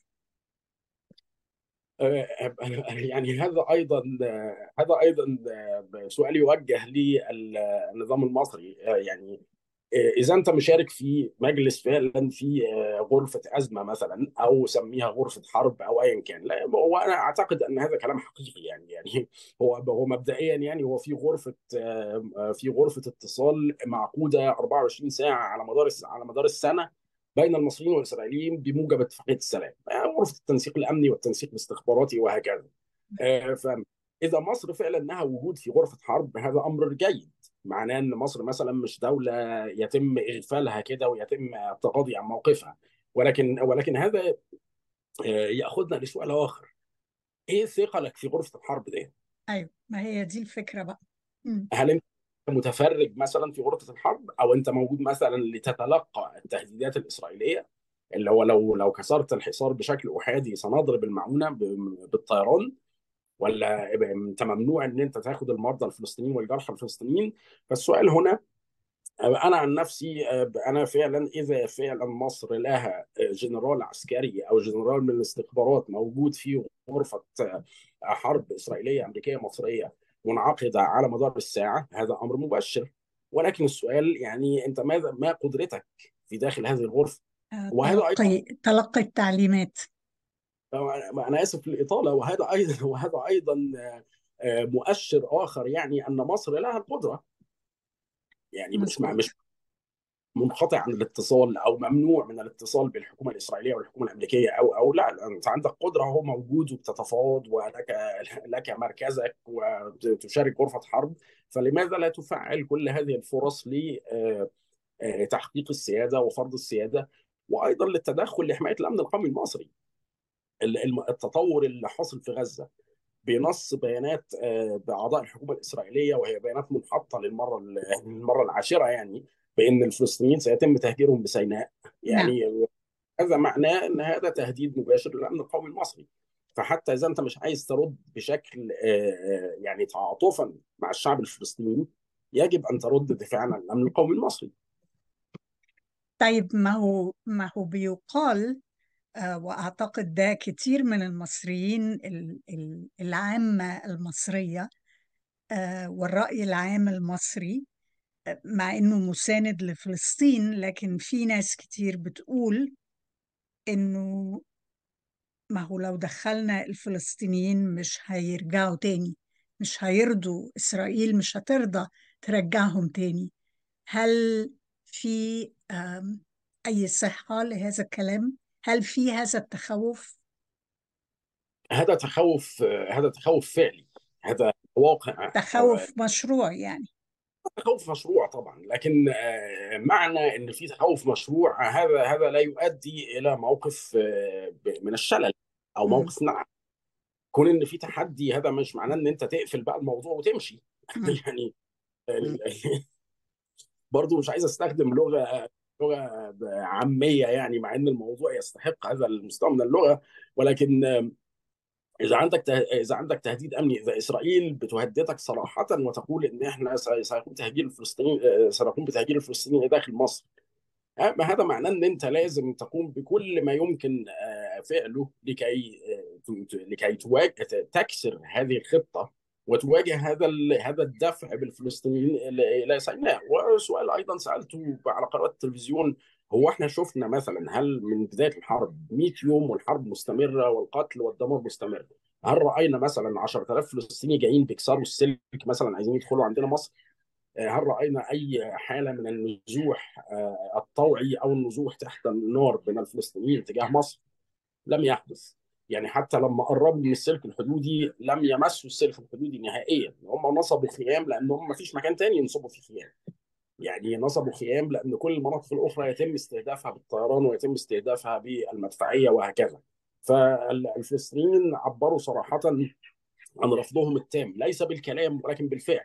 آه، يعني هذا ايضا هذا ايضا سؤال يوجه للنظام المصري. آه، يعني اذا انت مشارك في مجلس فعلا في غرفه ازمه مثلا او سميها غرفه حرب او ايا كان، لا، وانا اعتقد ان هذا كلام حقيقي. يعني يعني هو هو مبدئيا يعني هو في غرفه في غرفه اتصال معقوده أربعة وعشرين ساعه على مدار على مدار السنه بين المصريين والاسرائيليين بموجب اتفاقيه السلام، يعني غرفه التنسيق الامني والتنسيق الاستخباراتي وهكذا. آه، فاذا مصر فعلا انها وجود في غرفه حرب هذا امر جيد، معناه ان مصر مثلا مش دوله يتم اغفالها كده ويتم التغاضي عن موقفها. ولكن ولكن هذا آه، ياخذنا لسؤال اخر: ايه ثقلك في غرفه الحرب دي؟ ايوه، ما هي دي الفكرة بقى. مم. هل انت متفرج مثلا في غرفه الحرب، او انت موجود مثلا لتتلقى التهديدات الاسرائيليه، اللي هو لو لو كسرت الحصار بشكل احادي سنضرب المعونه ب- بالطيران؟ ولا انت ممنوع ان انت تاخد المرضى الفلسطينيين والجرحى الفلسطينيين؟ فالسؤال هنا، انا عن نفسي انا فعلا اذا فعلا مصر لها جنرال عسكري او جنرال من الاستخبارات موجود في غرفه حرب اسرائيليه امريكيه مصريه منعقده على مدار الساعه، هذا امر مبشر. ولكن السؤال يعني انت ماذا ما قدرتك في داخل هذه الغرفه؟ آه، وهذا ايضا، تلقي تلقي التعليمات. انا اسف في الاطاله، وهذا ايضا وهذا ايضا مؤشر اخر يعني ان مصر لها القدره، يعني مش مش مظبوط. منقطع عن الاتصال او ممنوع من الاتصال بالحكومه الاسرائيليه والحكومه الامريكيه، او او لا، انت عندك قدره، هو موجود وبتتفاوض ولك لك مركزك وتشارك غرفه حرب. فلماذا لا تفعل كل هذه الفرص لتحقيق السياده وفرض السياده، وايضا للتدخل لحمايه الامن القومي المصري؟ الم- التطور اللي حاصل في غزه بنص بيانات آه، باعضاء الحكومه الاسرائيليه، وهي بيانات منحطه للمره للمره العاشره، يعني بان الفلسطينيين سيتم تهجيرهم بسيناء. نعم. يعني هذا معناه ان هذا تهديد مباشر للامن القومي المصري. فحتى اذا انت مش عايز ترد بشكل آه، آه، يعني تعاطفا مع الشعب الفلسطيني، يجب ان ترد دفاعا عن الامن القومي المصري. طيب، ما هو ما هو بيقال، آه، وأعتقد ده كتير من المصريين، ال- ال- العامة المصرية، آه، والرأي العام المصري، آه، مع إنه مساند لفلسطين، لكن في ناس كتير بتقول إنه ما هو لو دخلنا الفلسطينيين مش هيرجعوا تاني، مش هيرضوا إسرائيل، مش هترضى ترجعهم تاني. هل في آم، أي صحة لهذا الكلام؟ هل في هذا التخوف؟ هذا تخوف آه، هذا تخوف فعلي، هذا واقع. آه، تخوف مشروع يعني. تخوف مشروع طبعا، لكن آه، معنى ان في تخوف مشروع، هذا هذا لا يؤدي الى موقف آه، ب- من الشلل او مم. موقف نعم. كون ان في تحدي، هذا مش معناه ان انت تقفل بقى الموضوع وتمشي. مم. يعني ال- برضو مش عايز استخدم لغه لغه عاميه، يعني مع ان الموضوع يستحق هذا المستوى من اللغه. ولكن اذا عندك ته... اذا عندك تهديد امني، اذا اسرائيل بتهددك صراحه وتقول ان احنا سي- سيكون تهجير الفلسطينيين، آه، سنقوم بتهجير الفلسطينيين داخل مصر، آه، ما هذا معناه ان انت لازم تقوم بكل ما يمكن آه، فعله لكي آه، ت- ت- لكي تواجه تكسر هذه الخطه، وتواجه هذا ال- هذا الدفع بالفلسطينيين الى إلى سيناء. وسؤال ايضا سالته على قنوات التلفزيون: هو احنا شفنا مثلا، هل من بدايه الحرب مئة يوم والحرب مستمره والقتل والدمار مستمر، هل راينا مثلا عشرة آلاف فلسطيني جايين بيكسروا السلك مثلا عايزين يدخلوا عندنا مصر؟ هل رأينا أي حالة من النزوح آه، الطوعي أو النزوح تحت النار من الفلسطينيين تجاه مصر؟ لم يحدث. يعني حتى لما قربوا من السلك الحدودي لم يمسوا السلك الحدودي نهائيا. هم نصبوا خيام لأنهم ما فيش مكان تاني ينصبوا فيه خيام. يعني نصبوا خيام لأن كل المناطق الأخرى يتم استهدافها بالطيران ويتم استهدافها بالمدفعية وهكذا. فالفلسطينيين عبروا صراحة عن رفضهم التام، ليس بالكلام ولكن بالفعل.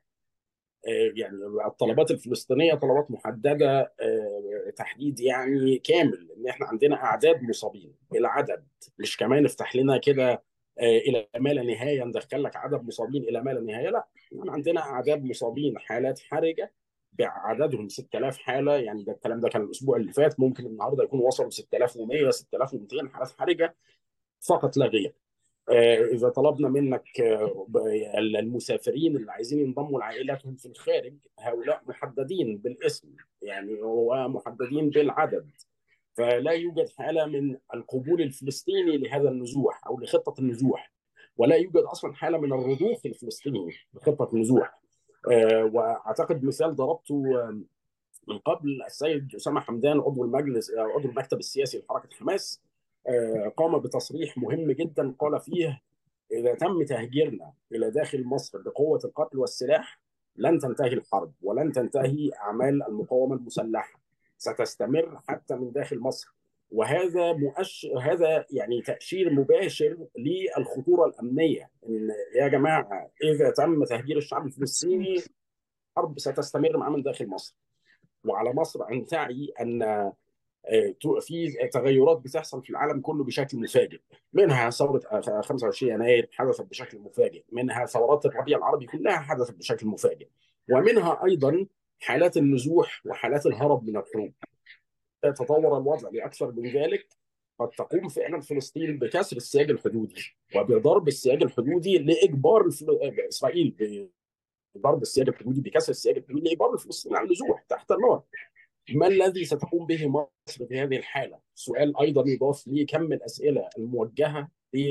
يعني الطلبات الفلسطينيه طلبات محدده آه، تحديد يعني كامل، ان احنا عندنا اعداد مصابين الى عدد، مش كمان افتح لنا كده آه، الى ما لا نهايه، ندخل لك عدد مصابين الى ما لا نهايه. لا، احنا عندنا اعداد مصابين، حالات حرجه بعددهم ستة آلاف حاله. يعني ده الكلام ده كان الاسبوع اللي فات، ممكن النهارده يكون وصلوا ستة آلاف ومئة ستة آلاف ومئتين حالات حرجه فقط لا غير. آه، إذا طلبنا منك آه، المسافرين اللي عايزين ينضموا لعائلاتهم في الخارج، هؤلاء محددين بالاسم، يعني هو محددين بالعدد. فلا يوجد حالة من القبول الفلسطيني لهذا النزوح أو لخطة النزوح، ولا يوجد أصلا حالة من الرضوخ الفلسطيني لخطة النزوح. آه، وأعتقد مثال ضربته آه، من قبل، السيد أسامة حمدان عضو المجلس آه، عضو المكتب السياسي لحركة حماس آه، قام بتصريح مهم جدا قال فيه: إذا تم تهجيرنا إلى داخل مصر بقوة القتل والسلاح، لن تنتهي الحرب ولن تنتهي أعمال المقاومة المسلحة، ستستمر حتى من داخل مصر. وهذا مؤشر، هذا يعني تأشير مباشر للخطورة الأمنية، إن يا جماعة إذا تم تهجير الشعب الفلسطيني مظبوط. الحرب ستستمر معاه من داخل مصر، وعلى مصر أن تعي أن في تغيرات بتحصل في العالم كله بشكل مفاجئ، منها ثورة خمسة وعشرين يناير حدثت بشكل مفاجئ، منها ثورات الربيع العربي كلها حدثت بشكل مفاجئ، ومنها أيضا حالات النزوح وحالات الهرب من الحروب. تطور الوضع لأكثر من ذلك، قد تقوم فعلا فلسطين بكسر السياج الحدودي وبضرب السياج الحدودي لإجبار الفل... إسرائيل بضرب السياج الحدودي، بكسر السياج الحدودي لإجبار الفلسطينيين على النزوح تحت النار. ما الذي ستقوم به مصر في هذه الحالة؟ سؤال أيضا يضاف لي كم الأسئلة الموجهة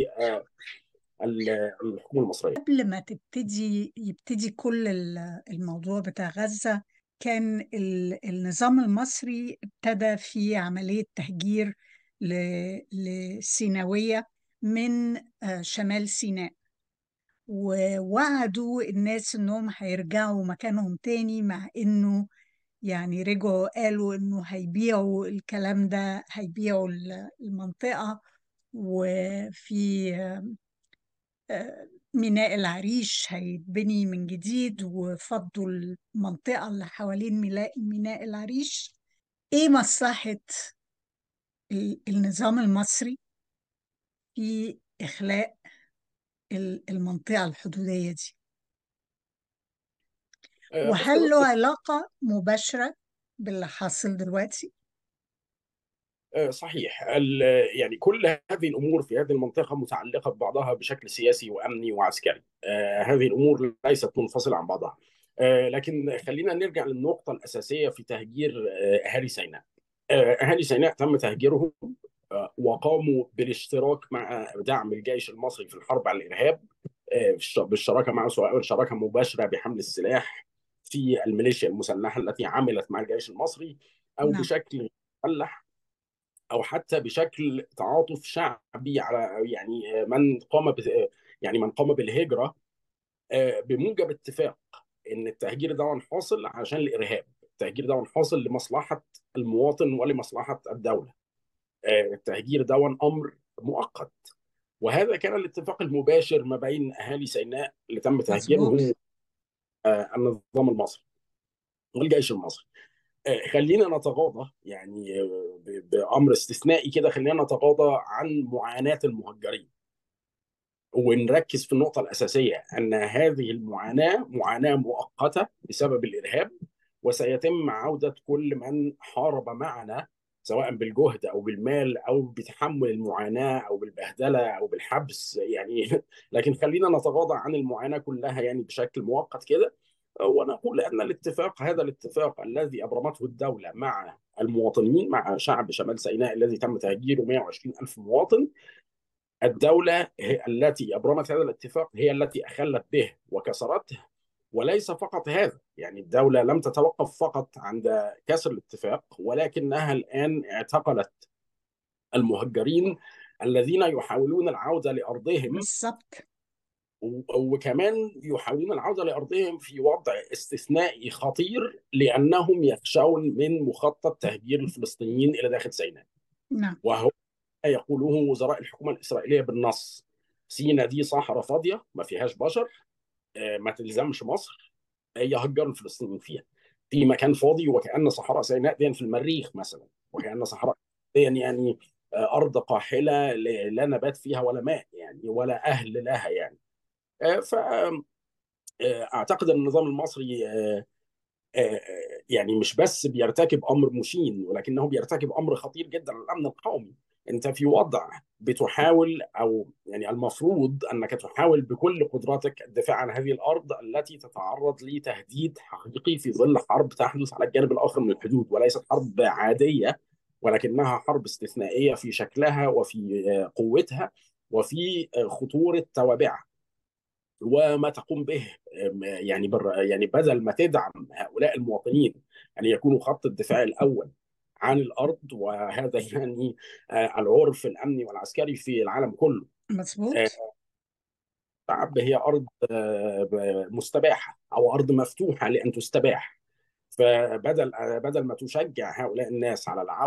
للحكومة المصرية. قبل ما تبتدي يبتدي كل ال- الموضوع بتاع غزة، كان ال- النظام المصري ابتدى في عملية تهجير ل- لسيناوية من آه، شمال سيناء، ووعدوا الناس انهم هيرجعوا مكانهم تاني، مع انه يعني رجعوا قالوا انه هيبيعوا الكلام ده، هيبيعوا ال- المنطقة. وفي آه، ميناء العريش هيتبني من جديد، وفضوا المنطقة اللي حوالين ميناء ميناء العريش. ايه مصلحة ال- النظام المصري في إخلاء ال- المنطقة الحدودية دي؟ بص يا وهل له دكتور، علاقة مباشرة باللي حاصل دلوقتي؟ صحيح. ال- يعني كل هذه الامور في هذه المنطقه متعلقه ببعضها بشكل سياسي وامني وعسكري. آه، هذه الامور ليست منفصله عن بعضها. آه، لكن خلينا نرجع للنقطه الاساسيه في تهجير آه، اهالي سيناء. آه، اهالي سيناء تم تهجيرهم، آه، وقاموا بالاشتراك مع دعم الجيش المصري في الحرب على الارهاب، آه، بالش- بالشراكه معه، سواء شراكه مباشره بحمل السلاح في الميليشيا المسلحه التي عملت مع الجيش المصري، او نعم. بشكل مسلح، او حتى بشكل تعاطف شعبي على يعني من قام ب- يعني من قام بالهجره آه، بموجب اتفاق ان التهجير ده حاصل عشان الارهاب، التهجير ده حاصل لمصلحه المواطن ولمصلحه الدوله. آه، التهجير ده امر مؤقت، وهذا كان الاتفاق المباشر ما بين اهالي سيناء اللي تم تهجيرهم، مظبوط. آه، النظام المصري والجيش المصري. آه، خلينا نتغاضى يعني آه، ب- بأمر استثنائي كده، خلينا نتغاضى عن معاناة المهجرين ونركز في النقطة الأساسية، أن هذه المعاناة معاناة مؤقتة بسبب الإرهاب، وسيتم عودة كل من حارب معنا سواء بالجهد أو بالمال أو بتحمل المعاناة أو بالبهدلة أو بالحبس يعني لكن خلينا نتغاضى عن المعاناة كلها يعني بشكل مؤقت كده، ونقول أن الاتفاق، هذا الاتفاق الذي أبرمته الدولة مع المواطنين، مع شعب شمال سيناء الذي تم تهجيره مئة وعشرين ألف مواطن، الدولة هي التي أبرمت هذا الاتفاق، هي التي أخلت به وكسرته. وليس فقط هذا، يعني الدولة لم تتوقف فقط عند كسر الاتفاق، ولكنها الآن اعتقلت المهجرين الذين يحاولون العودة لأرضهم، بالظبط. و- وكمان يحاولون العودة لأرضهم في وضع استثنائي خطير، لأنهم يخشون من مخطط تهجير الفلسطينيين إلى داخل سيناء. نعم. وهو يقوله وزراء الحكومة الإسرائيلية بالنص: سيناء دي صحراء فاضية ما فيهاش بشر، آه، ما تلزمش مصر يهجروا الفلسطينيين فيها. في مكان فاضي، وكأن صحراء سيناء دي في المريخ مثلا، وكأن صحراء دي يعني آه، أرض قاحلة ل- لا نبات فيها ولا ماء يعني ولا أهل لها يعني. فأعتقد أن النظام المصري آه، آه، يعني مش بس بيرتكب امر مشين، ولكنه بيرتكب امر خطير جدا على الامن القومي. انت في وضع بتحاول، او يعني المفروض انك تحاول بكل قدراتك الدفاع عن هذه الارض التي تتعرض لتهديد حقيقي في ظل حرب تحدث على الجانب الاخر من الحدود، وليست حرب عاديه، ولكنها حرب استثنائيه في شكلها وفي آه، قوتها وفي آه، خطوره توابعها وما تقوم به. يعني بر يعني بدل ما تدعم هؤلاء المواطنين ان يكونوا خط الدفاع الاول عن الارض، وهذا يعني آه، العرف الامني والعسكري في العالم كله. آه، مظبوط. الشعب هي ارض آه، مستباحه او ارض مفتوحه لان تستباح. فبدل آه، بدل ما تشجع هؤلاء الناس على العوده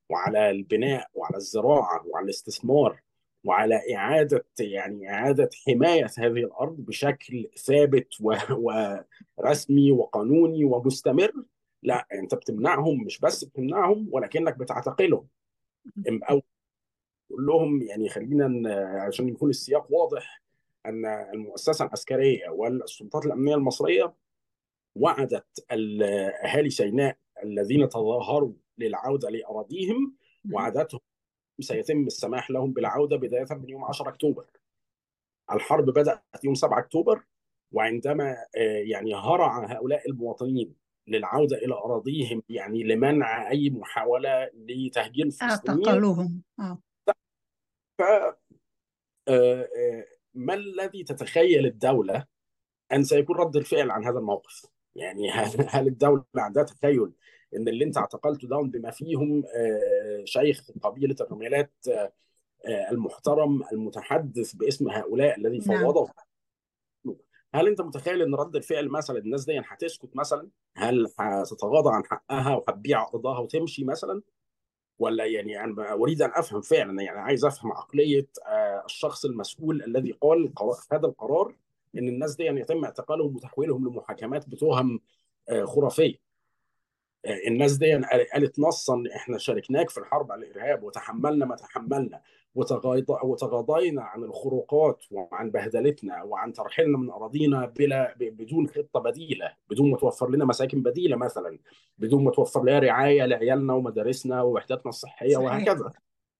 وعلى البناء وعلى الزراعة وعلى الاستثمار وعلى إعادة يعني إعادة حماية هذه الأرض بشكل ثابت و... ورسمي وقانوني ومستمر. لا، أنت بتمنعهم، مش بس بتمنعهم ولكنك بتعتقلهم. أو تقول لهم يعني خلينا ن- عشان يكون السياق واضح، أن المؤسسة العسكرية والسلطات الأمنية المصرية وعدت ال- أهالي سيناء الذين تظاهروا للعودة لأراضيهم، وعدتهم سيتم السماح لهم بالعودة بداية من يوم عشرة أكتوبر. الحرب بدأت يوم سبعة أكتوبر، وعندما آه، يعني هرع هؤلاء المواطنين للعودة إلى أراضيهم، يعني لمنع أي محاولة لتهجير الفلسطينيين، اعتقلوهم. اه. ف آه، آه، ما الذي تتخيل الدولة أن سيكون رد الفعل عن هذا الموقف؟ يعني هل هل الدولة عندها تخيل ان اللي انت اعتقلته ده بما فيهم آه، شيخ قبيله الرميلات آه، آه، المحترم المتحدث باسم هؤلاء الذي نعم. فوضه، هل انت متخيل ان رد الفعل مثلا الناس دي هتسكت مثلا؟ هل هتتغاضى عن حقها وهتبيع ارضها وتمشي مثلا؟ ولا يعني انا اريد ان افهم فعلا، يعني عايز افهم عقليه آه، الشخص المسؤول الذي قال القرار- هذا القرار ان الناس دي يعني يتم اعتقالهم وتحويلهم لمحاكمات بتهم آه، خرافيه. الناس دي قالت نصا احنا شاركناك في الحرب على الارهاب وتحملنا ما تحملنا، وتغاض- وتغاضينا عن الخروقات وعن بهدلتنا وعن ترحيلنا من اراضينا بلا ب- بدون خطه بديله، بدون ما توفر لنا مساكن بديله مثلا، بدون ما توفر لنا رعايه لعيالنا ومدارسنا ووحداتنا الصحيه صحيح. وهكذا.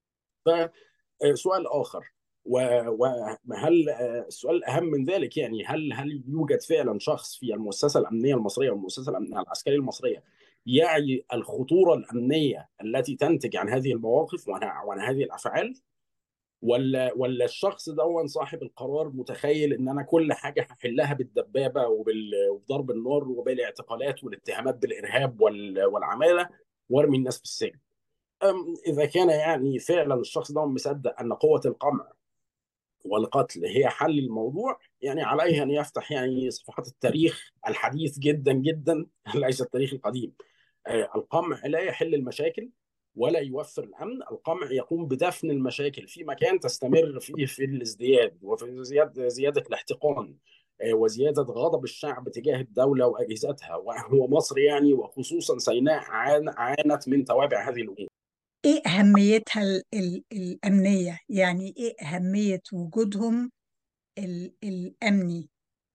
فسؤال اخر، و- وهل السؤال الاهم من ذلك، يعني هل هل يوجد فعلا شخص في المؤسسه الامنيه المصريه والمؤسسه الأمنية العسكريه المصريه يعي الخطوره الامنيه التي تنتج عن هذه المواقف وعن وعن هذه الافعال؟ ولا ولا الشخص ده صاحب القرار متخيل ان انا كل حاجه هحلها بالدبابه وبال- وبضرب النار وبالاعتقالات والاتهامات بالارهاب وال- والعماله وارمي الناس في السجن؟ أم إذا كان يعني فعلا الشخص ده مصدق أن قوة القمع والقتل هي حل الموضوع، يعني عليه أن يفتح يعني صفحات التاريخ الحديث جدا جدا ليس التاريخ القديم. آه، القمع لا يحل المشاكل ولا يوفر الأمن. القمع يقوم بدفن المشاكل في مكان تستمر فيه في الازدياد وفي زيادة زيادة الاحتقان آه، وزيادة غضب الشعب تجاه الدولة وأجهزتها، ومصر يعني وخصوصا سيناء عان- عانت من توابع هذه الأمور. ايه اهميتها ال ال الامنيه؟ يعني ايه اهميه وجودهم ال الامني؟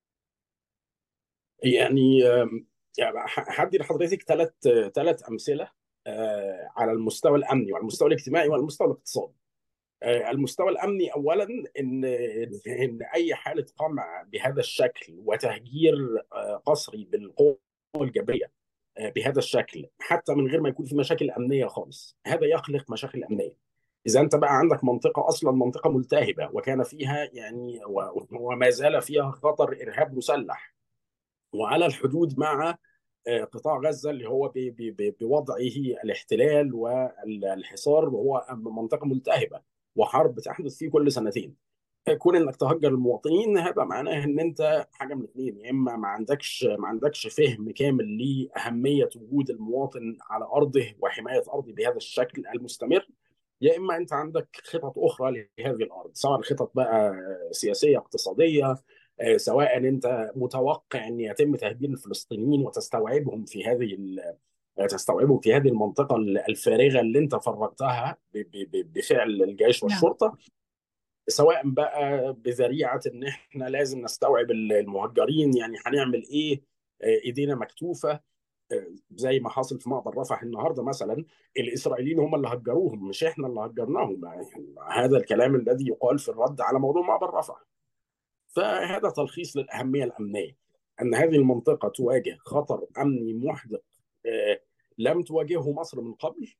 يعني آم، يعني ح- هدي لحضرتك ثلاث ثلاث امثله آه، على المستوى الامني وعلى المستوى الاجتماعي وعلى المستوى الاقتصادي. آه، المستوى الامني اولا، ان ان اي حاله قمع بهذا الشكل وتهجير آه، قسري بالقوه الجبريه آه، بهذا الشكل حتى من غير ما يكون في مشاكل امنيه خالص، هذا يخلق مشاكل امنيه. اذا انت بقى عندك منطقه اصلا منطقه ملتهبه وكان فيها يعني و- وما زال فيها خطر ارهاب مسلح، وعلى الحدود مع آه، قطاع غزة اللي هو ب- ب- ب- بوضعه الاحتلال والحصار، وهو منطقة ملتهبة وحرب بتحدث فيه كل سنتين. كون انك تهجر المواطنين هذا معناه ان انت حاجه من اثنين: يا اما ما عندكش ما عندكش فهم كامل لاهميه وجود المواطن على ارضه وحمايه ارضه بهذا الشكل المستمر، يا اما انت عندك خطط اخرى لهذه الارض، سواء خطط بقى سياسيه اقتصاديه، آه، سواء انت متوقع ان يتم تهجير الفلسطينيين وتستوعبهم في هذه ال- تستوعبهم في هذه المنطقه الفارغه اللي انت فرغتها ب- ب- ب- بفعل الجيش نعم. والشرطه، سواء بقى بذريعه ان احنا لازم نستوعب المهجرين، يعني هنعمل ايه؟ آه، ايدينا مكتوفه آه، زي ما حاصل في معبر رفح النهارده مثلا. الاسرائيليين هم اللي هجروهم مش احنا اللي هجرناهم، يعني هذا الكلام الذي يقال في الرد على موضوع معبر رفح. فهذا تلخيص للاهميه الامنيه، ان هذه المنطقه تواجه خطر امني محدق آه، لم تواجهه مصر من قبل.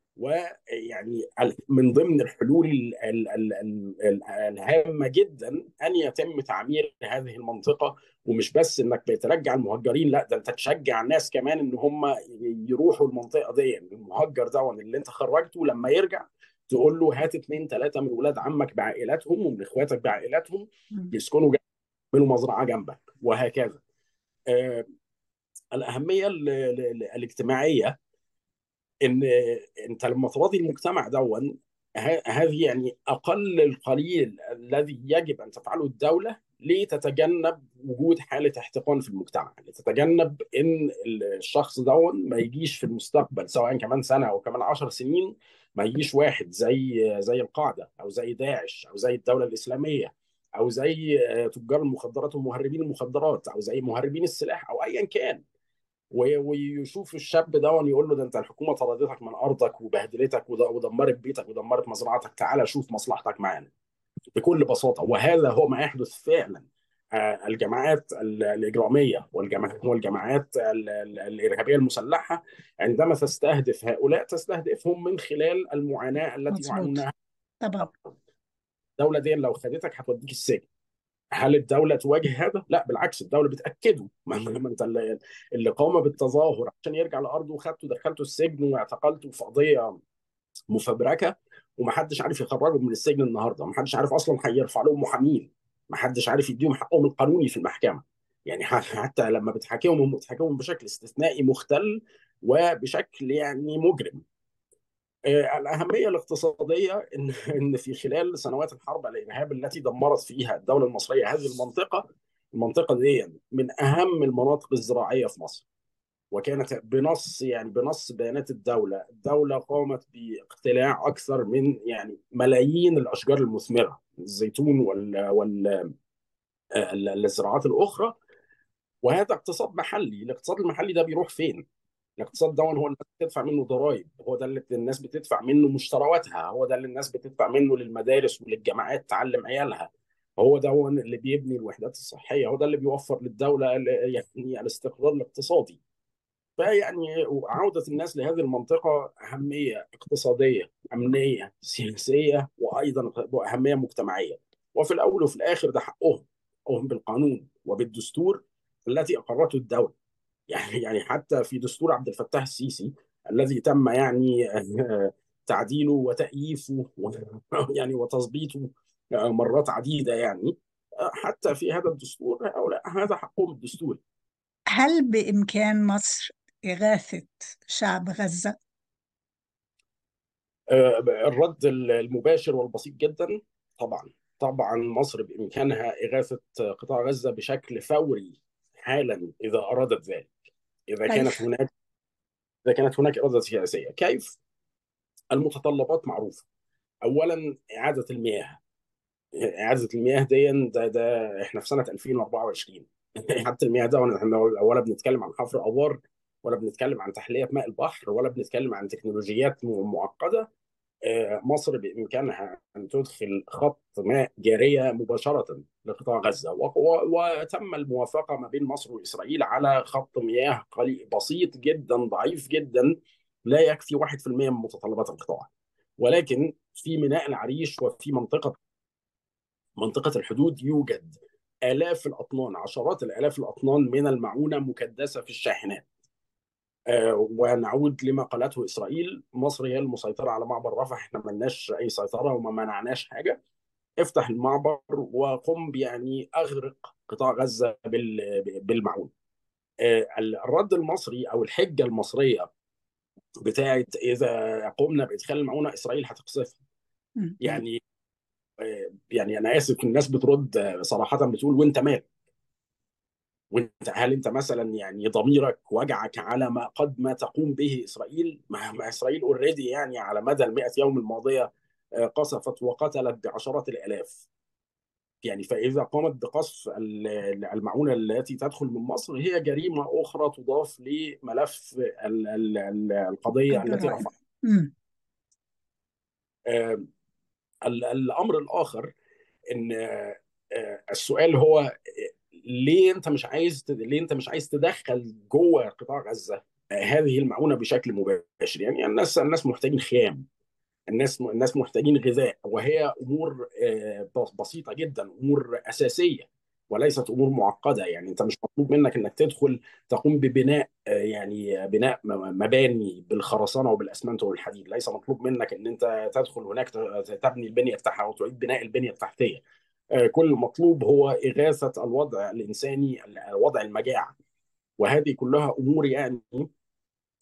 ويعني من ضمن الحلول ال- ال- ال- ال- الهامة جدا أن يتم تعمير هذه المنطقة، ومش بس إنك بترجع المهجرين، لا ده أنت تشجع الناس كمان إن هم يروحوا المنطقة دي. المهجر ده اللي أنت خرجته لما يرجع تقول له هات اثنين ثلاثة من ولاد عمك بعائلاتهم ومن إخواتك بعائلاتهم مم. يسكنوا جنب، يعملوا مزرعة جنبك وهكذا. آه، الأهمية ال- ال- الاجتماعية ان انت لما تراضي المجتمع دون، ه- هذه يعني اقل القليل الذي يجب ان تفعله الدوله لتتجنب وجود حاله احتقان في المجتمع، لتتجنب ان الشخص دون ما يجيش في المستقبل سواء كمان سنه او كمان عشر سنين، ما يجيش واحد زي زي القاعده او زي داعش او زي الدوله الاسلاميه او زي آه، تجار المخدرات ومهربين المخدرات او زي مهربين السلاح او ايا كان، و- ويشوف الشاب ده ويقول له ده انت الحكومه طردتك من ارضك وبهدلتك ود- ودمرت بيتك ودمرت مزرعتك، تعالى شوف مصلحتك معانا بكل بساطه. وهذا هو ما يحدث فعلا. آه، الجماعات ال- الاجراميه والجماعات والجماعات ال- ال- الارهابيه المسلحه عندما تستهدف هؤلاء تستهدفهم من خلال المعاناه التي مظبوط. يعانونها. طبعا. الدوله دي لو خدتك هتوديك السجن. هل الدولة تواجه هذا؟ لا بالعكس، الدولة بتأكده. ما ما انت اللي اللي قام بالتظاهر عشان يرجع لأرضه وخدته دخلته السجن واعتقلته في قضية مفبركة، ومحدش عارف يخرجهم من السجن النهارده، محدش عارف أصلا هيرفع لهم محامين، محدش عارف يديهم حقهم القانوني في المحكمة. يعني ح- حتى لما بتحاكمهم هم بتحاكمهم بشكل استثنائي مختل وبشكل يعني مجرم. آه، الأهمية الاقتصادية إن إن في خلال سنوات الحرب على الإرهاب التي دمرت فيها الدولة المصرية هذه المنطقة، المنطقة دي من أهم المناطق الزراعية في مصر. وكانت بنص يعني بنص بيانات الدولة، الدولة قامت باقتلاع أكثر من يعني ملايين الأشجار المثمرة، الزيتون وال وال ال- الزراعات الأخرى. وهذا اقتصاد محلي. الاقتصاد المحلي ده بيروح فين؟ الاقتصاد ده هو الناس بتدفع منه ضرائب، هو ده اللي الناس بتدفع منه مشترواتها، هو ده اللي الناس بتدفع منه للمدارس وللجامعات تعلم عيالها، هو ده هو اللي بيبني الوحدات الصحية، هو ده اللي بيوفر للدولة ال- يعني الاستقرار الاقتصادي. فيعني عودة الناس لهذه المنطقة أهمية اقتصادية، أمنية، سياسية، وأيضا أهمية مجتمعية. وفي الأول وفي الآخر ده حقهم، حقهم بالقانون وبالدستور التي أقرته الدولة. يعني يعني حتى في دستور عبد الفتاح السيسي الذي تم يعني آه، تعديله وتأييفه و- يعني وتظبيطه آه، مرات عديدة يعني. آه، حتى في هذا الدستور هؤلاء هذا حقهم الدستوري. هل بإمكان مصر إغاثة شعب غزة؟ آه، الرد المباشر والبسيط جدا، طبعا. طبعا مصر بإمكانها إغاثة قطاع غزة بشكل فوري حالا إذا أرادت ذلك. إذا كانت كيف؟ هناك إذا كانت هناك إرادة سياسية. كيف؟ المتطلبات معروفة. أولا إعادة المياه. إعادة المياه دي ده, ده إحنا في سنة ألفين وأربعة وعشرين. إعادة المياه ده إحنا ولا بنتكلم عن حفر آبار، ولا بنتكلم عن تحلية ماء البحر، ولا بنتكلم عن تكنولوجيات م- معقدة. آه، مصر بإمكانها أن تدخل خط ماء جارية مباشرة لقطاع غزة، و- و- وتم الموافقة ما بين مصر وإسرائيل على خط مياه قليل بسيط جدا ضعيف جدا، لا يكفي واحد في المئة من متطلبات القطاع. ولكن في ميناء العريش وفي منطقة منطقة الحدود يوجد آلاف الأطنان، عشرات الآلاف الأطنان من المعونة مكدسة في الشاحنات. آه، ونعود لما قالته إسرائيل، مصر هي المسيطرة على معبر رفح، احنا ملناش أي سيطرة وما منعناش حاجة. افتح المعبر وقم يعني أغرق قطاع غزة بال- بالمعونة. آه، الرد المصري أو الحجة المصرية بتاعت إذا قمنا بإدخال المعونة إسرائيل هتقصفها. م- م. يعني آه، يعني أنا آسف، الناس بترد آه، صراحة بتقول وأنت مالك؟ وانت هل انت مثلا يعني ضميرك وجعك على ما قد ما تقوم به اسرائيل؟ ما, ما اسرائيل اوريدي يعني على مدى المئة يوم الماضيه آه، قصفت وقتلت بعشرات الالاف. يعني فاذا قامت بقصف ال- المعونه التي تدخل من مصر هي جريمه اخرى تضاف لملف ال- ال- ال- القضيه التي الجرائم. رفعها. م. آه، ال- الامر الاخر ان آه، آه، السؤال هو آه، ليه انت مش عايز تد- ليه انت مش عايز تدخل جوه قطاع غزه آه، هذه المعونه بشكل مباشر؟ يعني الناس الناس محتاجين خيام، الناس الناس محتاجين غذاء، وهي امور آه، بس- بسيطه جدا، امور اساسيه وليست امور معقده. يعني انت مش مطلوب منك انك تدخل تقوم ببناء آه، يعني بناء م- مباني بالخرسانه وبالاسمنت والحديد. ليس مطلوب منك ان انت تدخل هناك ت- تبني البنيه بتاعها وتعيد بناء البنيه التحتيه. آه، كل المطلوب هو اغاثه الوضع الانساني، وضع المجاعه. وهذه كلها امور يعني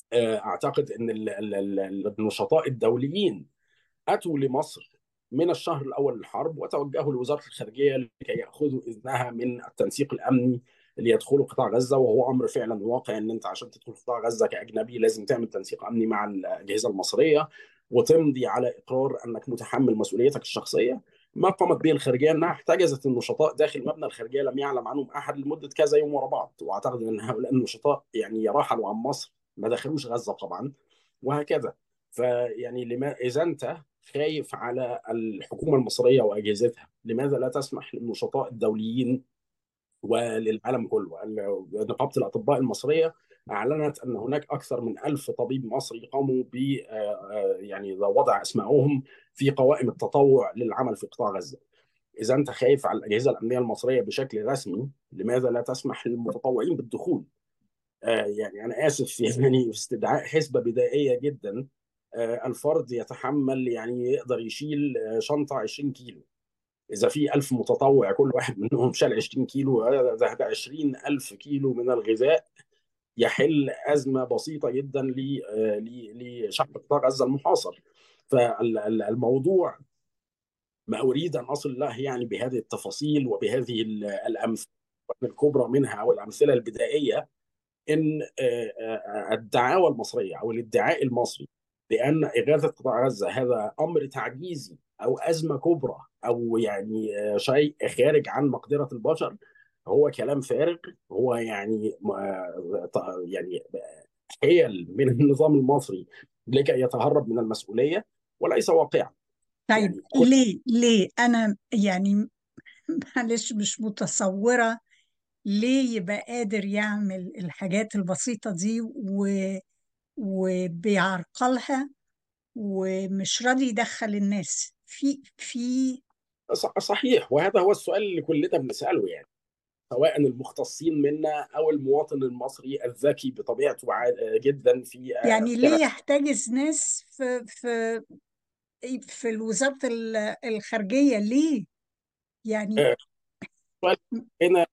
اعتقد ان ال- ال- ال- النشطاء الدوليين اتوا لمصر من الشهر الاول للحرب، وتوجهوا لوزاره الخارجيه لكي ياخذوا اذنها من التنسيق الامني ليدخلوا قطاع غزه. وهو امر فعلا واقع ان انت عشان تدخل قطاع غزه كاجنبي لازم تعمل تنسيق امني مع الاجهزه المصريه، وتمضي على اقرار انك متحمل مسؤوليتك الشخصيه. ما قامت به الخارجيه انها احتجزت النشطاء داخل مبنى الخارجيه، لم يعلم عنهم احد لمده كذا يوم ورا بعض. واعتقد ان هؤلاء النشطاء يعني رحلوا عن مصر، ما دخلوش غزه طبعا، وهكذا. فيعني لما اذا انت خايف على الحكومه المصريه واجهزتها، لماذا لا تسمح للنشطاء الدوليين وللعالم كله؟ نقابه الاطباء المصريه اعلنت ان هناك اكثر من ألف طبيب مصري قاموا ب آه، آه، يعني وضع اسمائهم في قوائم التطوع للعمل في قطاع غزه. اذا انت خايف على الاجهزه الامنيه المصريه بشكل رسمي، لماذا لا تسمح للمتطوعين بالدخول؟ آه، يعني انا اسف يعني استدعاء حسبه بدائيه جدا. آه، الفرد يتحمل، يعني يقدر يشيل آه، شنطه عشرين كيلو. اذا في ألف متطوع كل واحد منهم شال عشرين كيلو، آه، ده عشرين ألف كيلو من الغذاء يحل ازمه بسيطه جدا ل- آه، ل- لشعب قطاع غزه المحاصر. فالموضوع ما اريد ان اصل له يعني بهذه التفاصيل وبهذه ال- الامثله الكبرى منها او الامثله البدائيه، ان آه، آه، الدعاوى المصريه او الادعاء المصري بان اغاثه قطاع غزه هذا امر تعجيزي او ازمه كبرى او يعني آه، شيء خارج عن مقدره البشر، هو كلام فارغ. هو يعني آه، ط- يعني حيل من النظام المصري لكي يتهرب من المسؤوليه، وليس واقعا. طيب يعني كل ليه ليه أنا يعني معلش مش متصورة ليه يبقى قادر يعمل الحاجات البسيطة دي و... وبيعرقلها ومش راضي يدخل الناس في في ص- صحيح، وهذا هو السؤال اللي كلنا بنساله يعني، سواء المختصين منا او المواطن المصري الذكي بطبيعته عا- جدا في آه، يعني يعني ليه يحتاجز ناس في في في وزارة ال- الخارجية ليه يعني. آه، سؤال هنا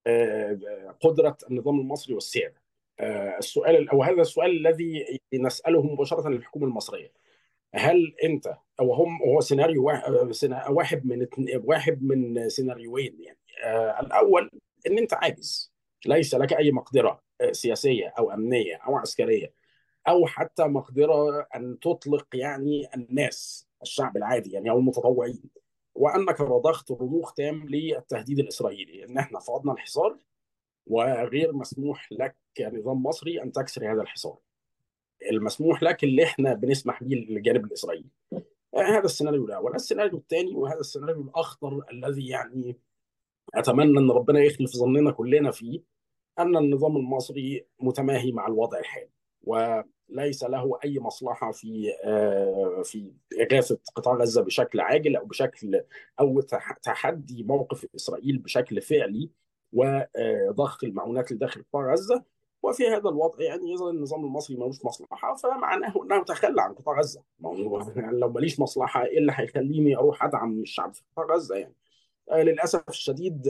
آه، قدرة النظام المصري والسيادة. آه، السؤال أو هذا السؤال الذي نسأله مباشرة للحكومة المصرية: هل أنت أو هم هو سيناريو واحد، سينا- واحد من اتنين- واحد من سيناريوين يعني. آه، الأول أن أنت عاجز، ليس لك أي مقدرة آه، سياسية أو أمنية أو عسكرية، او حتى مقدره ان تطلق يعني الناس الشعب العادي يعني او المتطوعين، وانك رضخت رضوخ تام للتهديد الاسرائيلي ان احنا فرضنا الحصار وغير مسموح لك كنظام مصري ان تكسر هذا الحصار. المسموح لك اللي احنا بنسمح به للجانب الاسرائيلي. آه، هذا السيناريو الاول. السيناريو الثاني وهذا السيناريو الاخطر الذي يعني اتمنى ان ربنا يخلف ظننا كلنا فيه، أن النظام المصري متماهي مع الوضع الحالي، وليس له أي مصلحة في آه، في إغاثة قطاع غزة بشكل عاجل أو بشكل أو تح- تحدي موقف إسرائيل بشكل فعلي وضخ المعونات لداخل قطاع غزة. وفي هذا الوضع يعني إذا النظام المصري ملوش مصلحة، فمعناه أنه تخلى عن قطاع غزة. ما هو يعني لو ماليش مصلحة إيه اللي هيخليني أروح أدعم الشعب في قطاع غزة يعني؟ آه، للأسف الشديد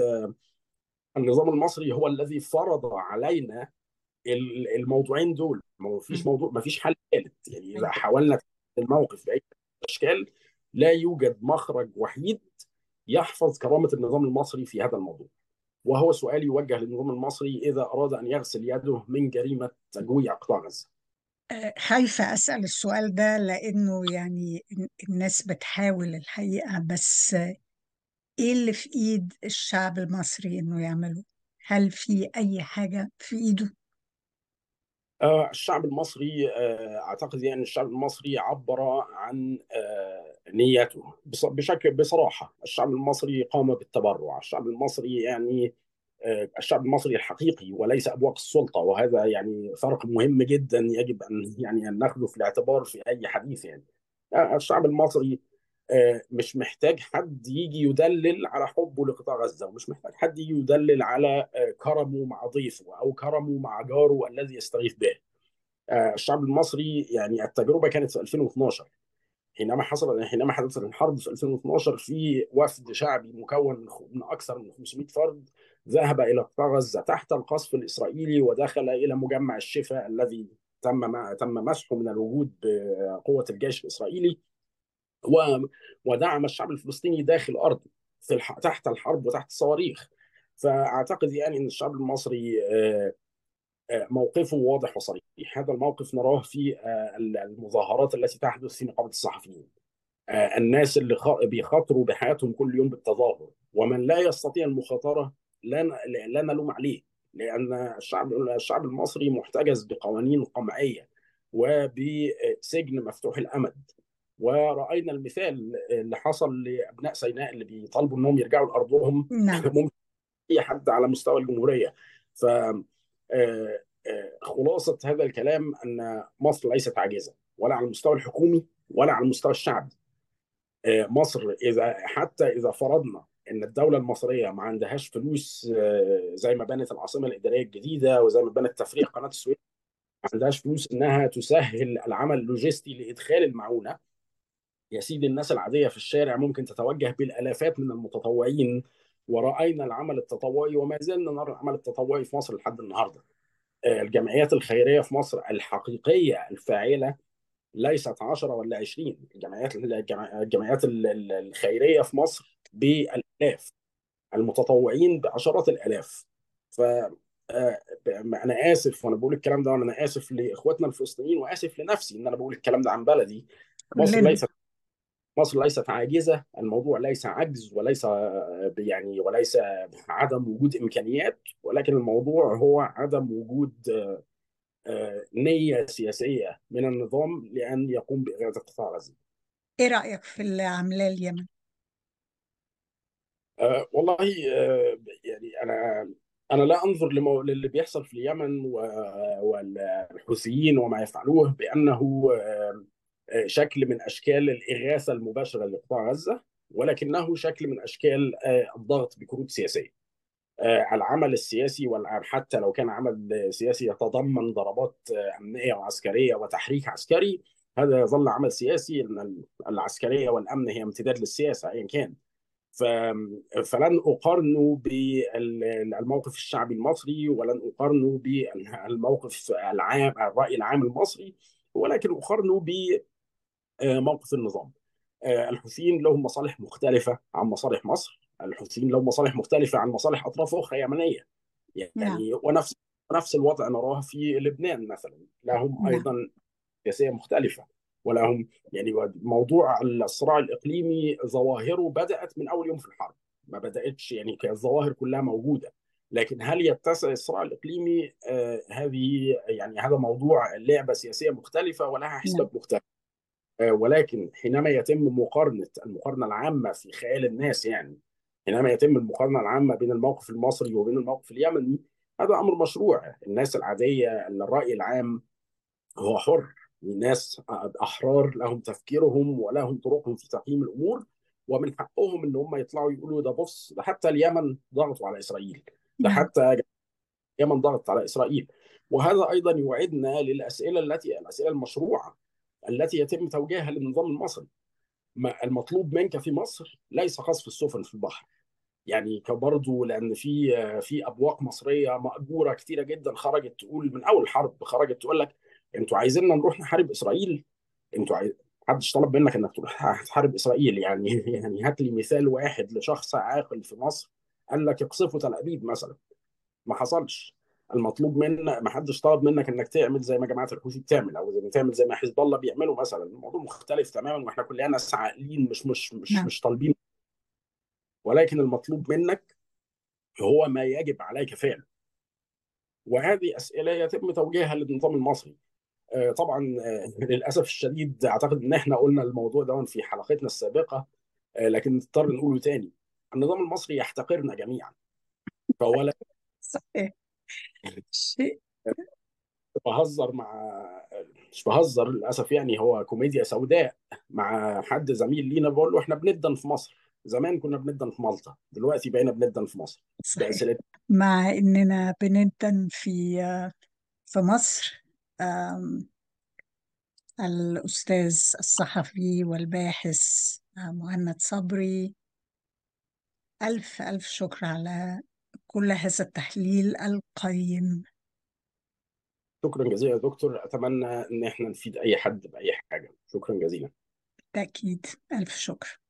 النظام المصري هو الذي فرض علينا ال- الموضوعين دول. ما فيش مم. موضوع، ما فيش حل ثالث يعني. اذا طيب حاولنا الموقف باي اشكال، لا يوجد مخرج وحيد يحفظ كرامه النظام المصري في هذا الموضوع. وهو سؤال يوجه للنظام المصري اذا اراد ان يغسل يده من جريمه تجويع قطاع غزه. آه، خايفة أسأل السؤال ده لأنه يعني الناس بتحاول الحقيقة، بس إيه اللي في إيد الشعب المصري إنه يعمله؟ هل في أي حاجة في إيده؟ آه، الشعب المصري آه، اعتقد يعني الشعب المصري عبر عن آه، نيته بص- بشكل بصراحه. الشعب المصري قام بالتبرع. الشعب المصري يعني آه، الشعب المصري الحقيقي وليس ابواق السلطه، وهذا يعني فرق مهم جدا يجب ان يعني ان ناخذه في الاعتبار في اي حديث يعني. آه، الشعب المصري آه، مش محتاج حد يجي يدلل على حبه لقطاع غزه، ومش محتاج حد يجي يدلل على آه، كرمه مع ضيفه او كرمه مع جاره الذي يستغيث به. آه، الشعب المصري يعني التجربه كانت في ألفين واثناشر، حينما حصل حينما حدثت الحرب في ألفين واثناشر. في وفد شعبي مكون من خ- من اكثر من خمسمائة فرد ذهب الى قطاع غزه تحت القصف الاسرائيلي، ودخل الى مجمع الشفا الذي تم تم مسحه من الوجود بقوة الجيش الإسرائيلي، و- ودعم الشعب الفلسطيني داخل أرضه في الح... تحت الحرب وتحت الصواريخ. فأعتقد يعني أن الشعب المصري آه، آه، موقفه واضح وصريح. هذا الموقف نراه في آه، المظاهرات التي تحدث في نقابة الصحفيين. آه، الناس اللي خ- بيخاطروا بحياتهم كل يوم بالتظاهر، ومن لا يستطيع المخاطرة لا ن- لا نلوم عليه، لأن الشعب الشعب المصري محتجز بقوانين قمعية وبسجن مفتوح الأمد. ورأينا المثال اللي حصل لأبناء سيناء اللي بيطالبوا أنهم يرجعوا لأرضهم. نعم. ممكن أي حد على مستوى الجمهورية. ف آه، آه، خلاصة هذا الكلام أن مصر ليست عاجزة، ولا على المستوى الحكومي ولا على المستوى الشعبي. آه، مصر اذا حتى اذا فرضنا ان الدوله المصريه ما عندهاش فلوس، آه، زي ما بنت العاصمه الاداريه الجديده وزي ما بنت تفريغ قناه السويس، ما عندهاش فلوس انها تسهل العمل اللوجستي لادخال المعونه. يا سيدي الناس العاديه في الشارع ممكن تتوجه بالالافات من المتطوعين، ورأينا العمل التطوعي وما زلنا نرى العمل التطوعي في مصر لحد النهارده. آه، الجمعيات الخيريه في مصر الحقيقيه الفاعله ليست عشرة ولا عشرين. الجمعيات الجمع- الجمعيات ال- ال- الخيرية في مصر بالآلاف، المتطوعين بعشرات الآلاف. ف آه، انا اسف وانا بقول الكلام ده، وانا اسف لاخواتنا الفلسطينيين، واسف لنفسي ان انا بقول الكلام ده عن بلدي. مصر كلنا. ليست مصر ليست عاجزه. الموضوع ليس عجز، وليس آه، يعني وليس عدم وجود امكانيات، ولكن الموضوع هو عدم وجود آه، نيه سياسيه من النظام لان يقوم باغاثه قطاع غزه. ايه رأيك في اللي عاملاه اليمن؟ أه والله، أه يعني انا انا لا انظر لمو... للي بيحصل في اليمن و... والحوثيين وما يفعلوه بانه أه آه، شكل من اشكال الاغاثه المباشره لقطاع غزه، ولكنه شكل من اشكال أه الضغط بكروت سياسيه. أه العمل السياسي، والعمل حتى لو كان عمل سياسي يتضمن ضربات أه امنيه وعسكريه وتحريك عسكري، هذا يظل عمل سياسي. ان العسكريه والامن هي امتداد للسياسه ايا كان. ف- فلن أقارنه بالموقف الشعبي المصري، ولن أقارنه بالموقف العام الرأي العام المصري، ولكن أقارنه بموقف النظام. آه، الحوثيين لهم مصالح مختلفة عن مصالح مصر. الحوثيين لهم مصالح مختلفة عن مصالح أطراف أخرى يمنية. نعم. يعني ونفس نفس الوضع نراه في لبنان مثلا، لهم نعم. أيضا سياسية مختلفة، ولهم يعني موضوع الصراع الإقليمي ظواهره بدأت من أول يوم في الحرب. ما بدأتش يعني، كانت الظواهر كلها موجودة. لكن هل يتسع الصراع الإقليمي؟ آه هذه يعني هذا موضوع لعبة سياسية مختلفة ولها نعم. حسبة مختلفة. آه ولكن حينما يتم مقارنة المقارنة العامة في خيال الناس، يعني حينما يتم المقارنة العامة بين الموقف المصري وبين الموقف اليمني، هذا أمر مشروع. الناس العادية، الرأي العام هو حر. الناس احرار، لهم تفكيرهم ولهم طرقهم في تقييم الامور، ومن حقهم ان هم يطلعوا يقولوا ده بص، ده حتى اليمن ضغطوا على اسرائيل، ده نعم. حتى اليمن ضغط على اسرائيل. وهذا ايضا يوعدنا للاسئله التي الاسئله المشروعه التي يتم توجيهها للنظام المصري. ما المطلوب منك في مصر ليس قصف السفن في البحر. يعني برضه لان في في ابواق مصريه ماجوره كتيره جدا خرجت تقول من اول الحرب، خرجت تقول لك انتوا عايزيننا نروح نحارب اسرائيل؟ انتوا عايز محدش طلب منك انك تروح تحارب اسرائيل. يعني يعني هات لي مثال واحد لشخص عاقل في مصر قال لك اقصفوا تل ابيب مثلا. ما حصلش. المطلوب منك، ما حدش طلب منك انك تعمل زي ما جماعه الحوثي بتعمل، او زي ما تعمل زي ما حزب الله بيعملوا مثلا. الموضوع مختلف تماما، واحنا كلنا ناس عاقلين، مش مش مش نعم. مش طالبين. ولكن المطلوب منك هو ما يجب عليك فعله. وهذه اسئله يتم توجيهها للنظام المصري. آه، طبعا آه، للاسف الشديد اعتقد ان احنا قلنا الموضوع ده في حلقتنا السابقه، آه، لكن نضطر نقوله تاني. النظام المصري يحتقرنا جميعا. فهو لا. صحيح. شيء. بهزر مع مش بهزر للاسف، يعني هو كوميديا سوداء مع حد زميل لينا، بقول له احنا بندن في مصر. زمان كنا بندن في مالطا، دلوقتي بقينا بندن في مصر. صحيح. بأسئلة. مع إننا بندن في في مصر. آم، الأستاذ الصحفي والباحث آه، مهند صبري، ألف ألف شكر على كل هذا التحليل القيم. شكرا جزيلا يا دكتور، اتمنى ان احنا نفيد اي حد باي حاجه. شكرا جزيلا. بالتأكيد. ألف شكر.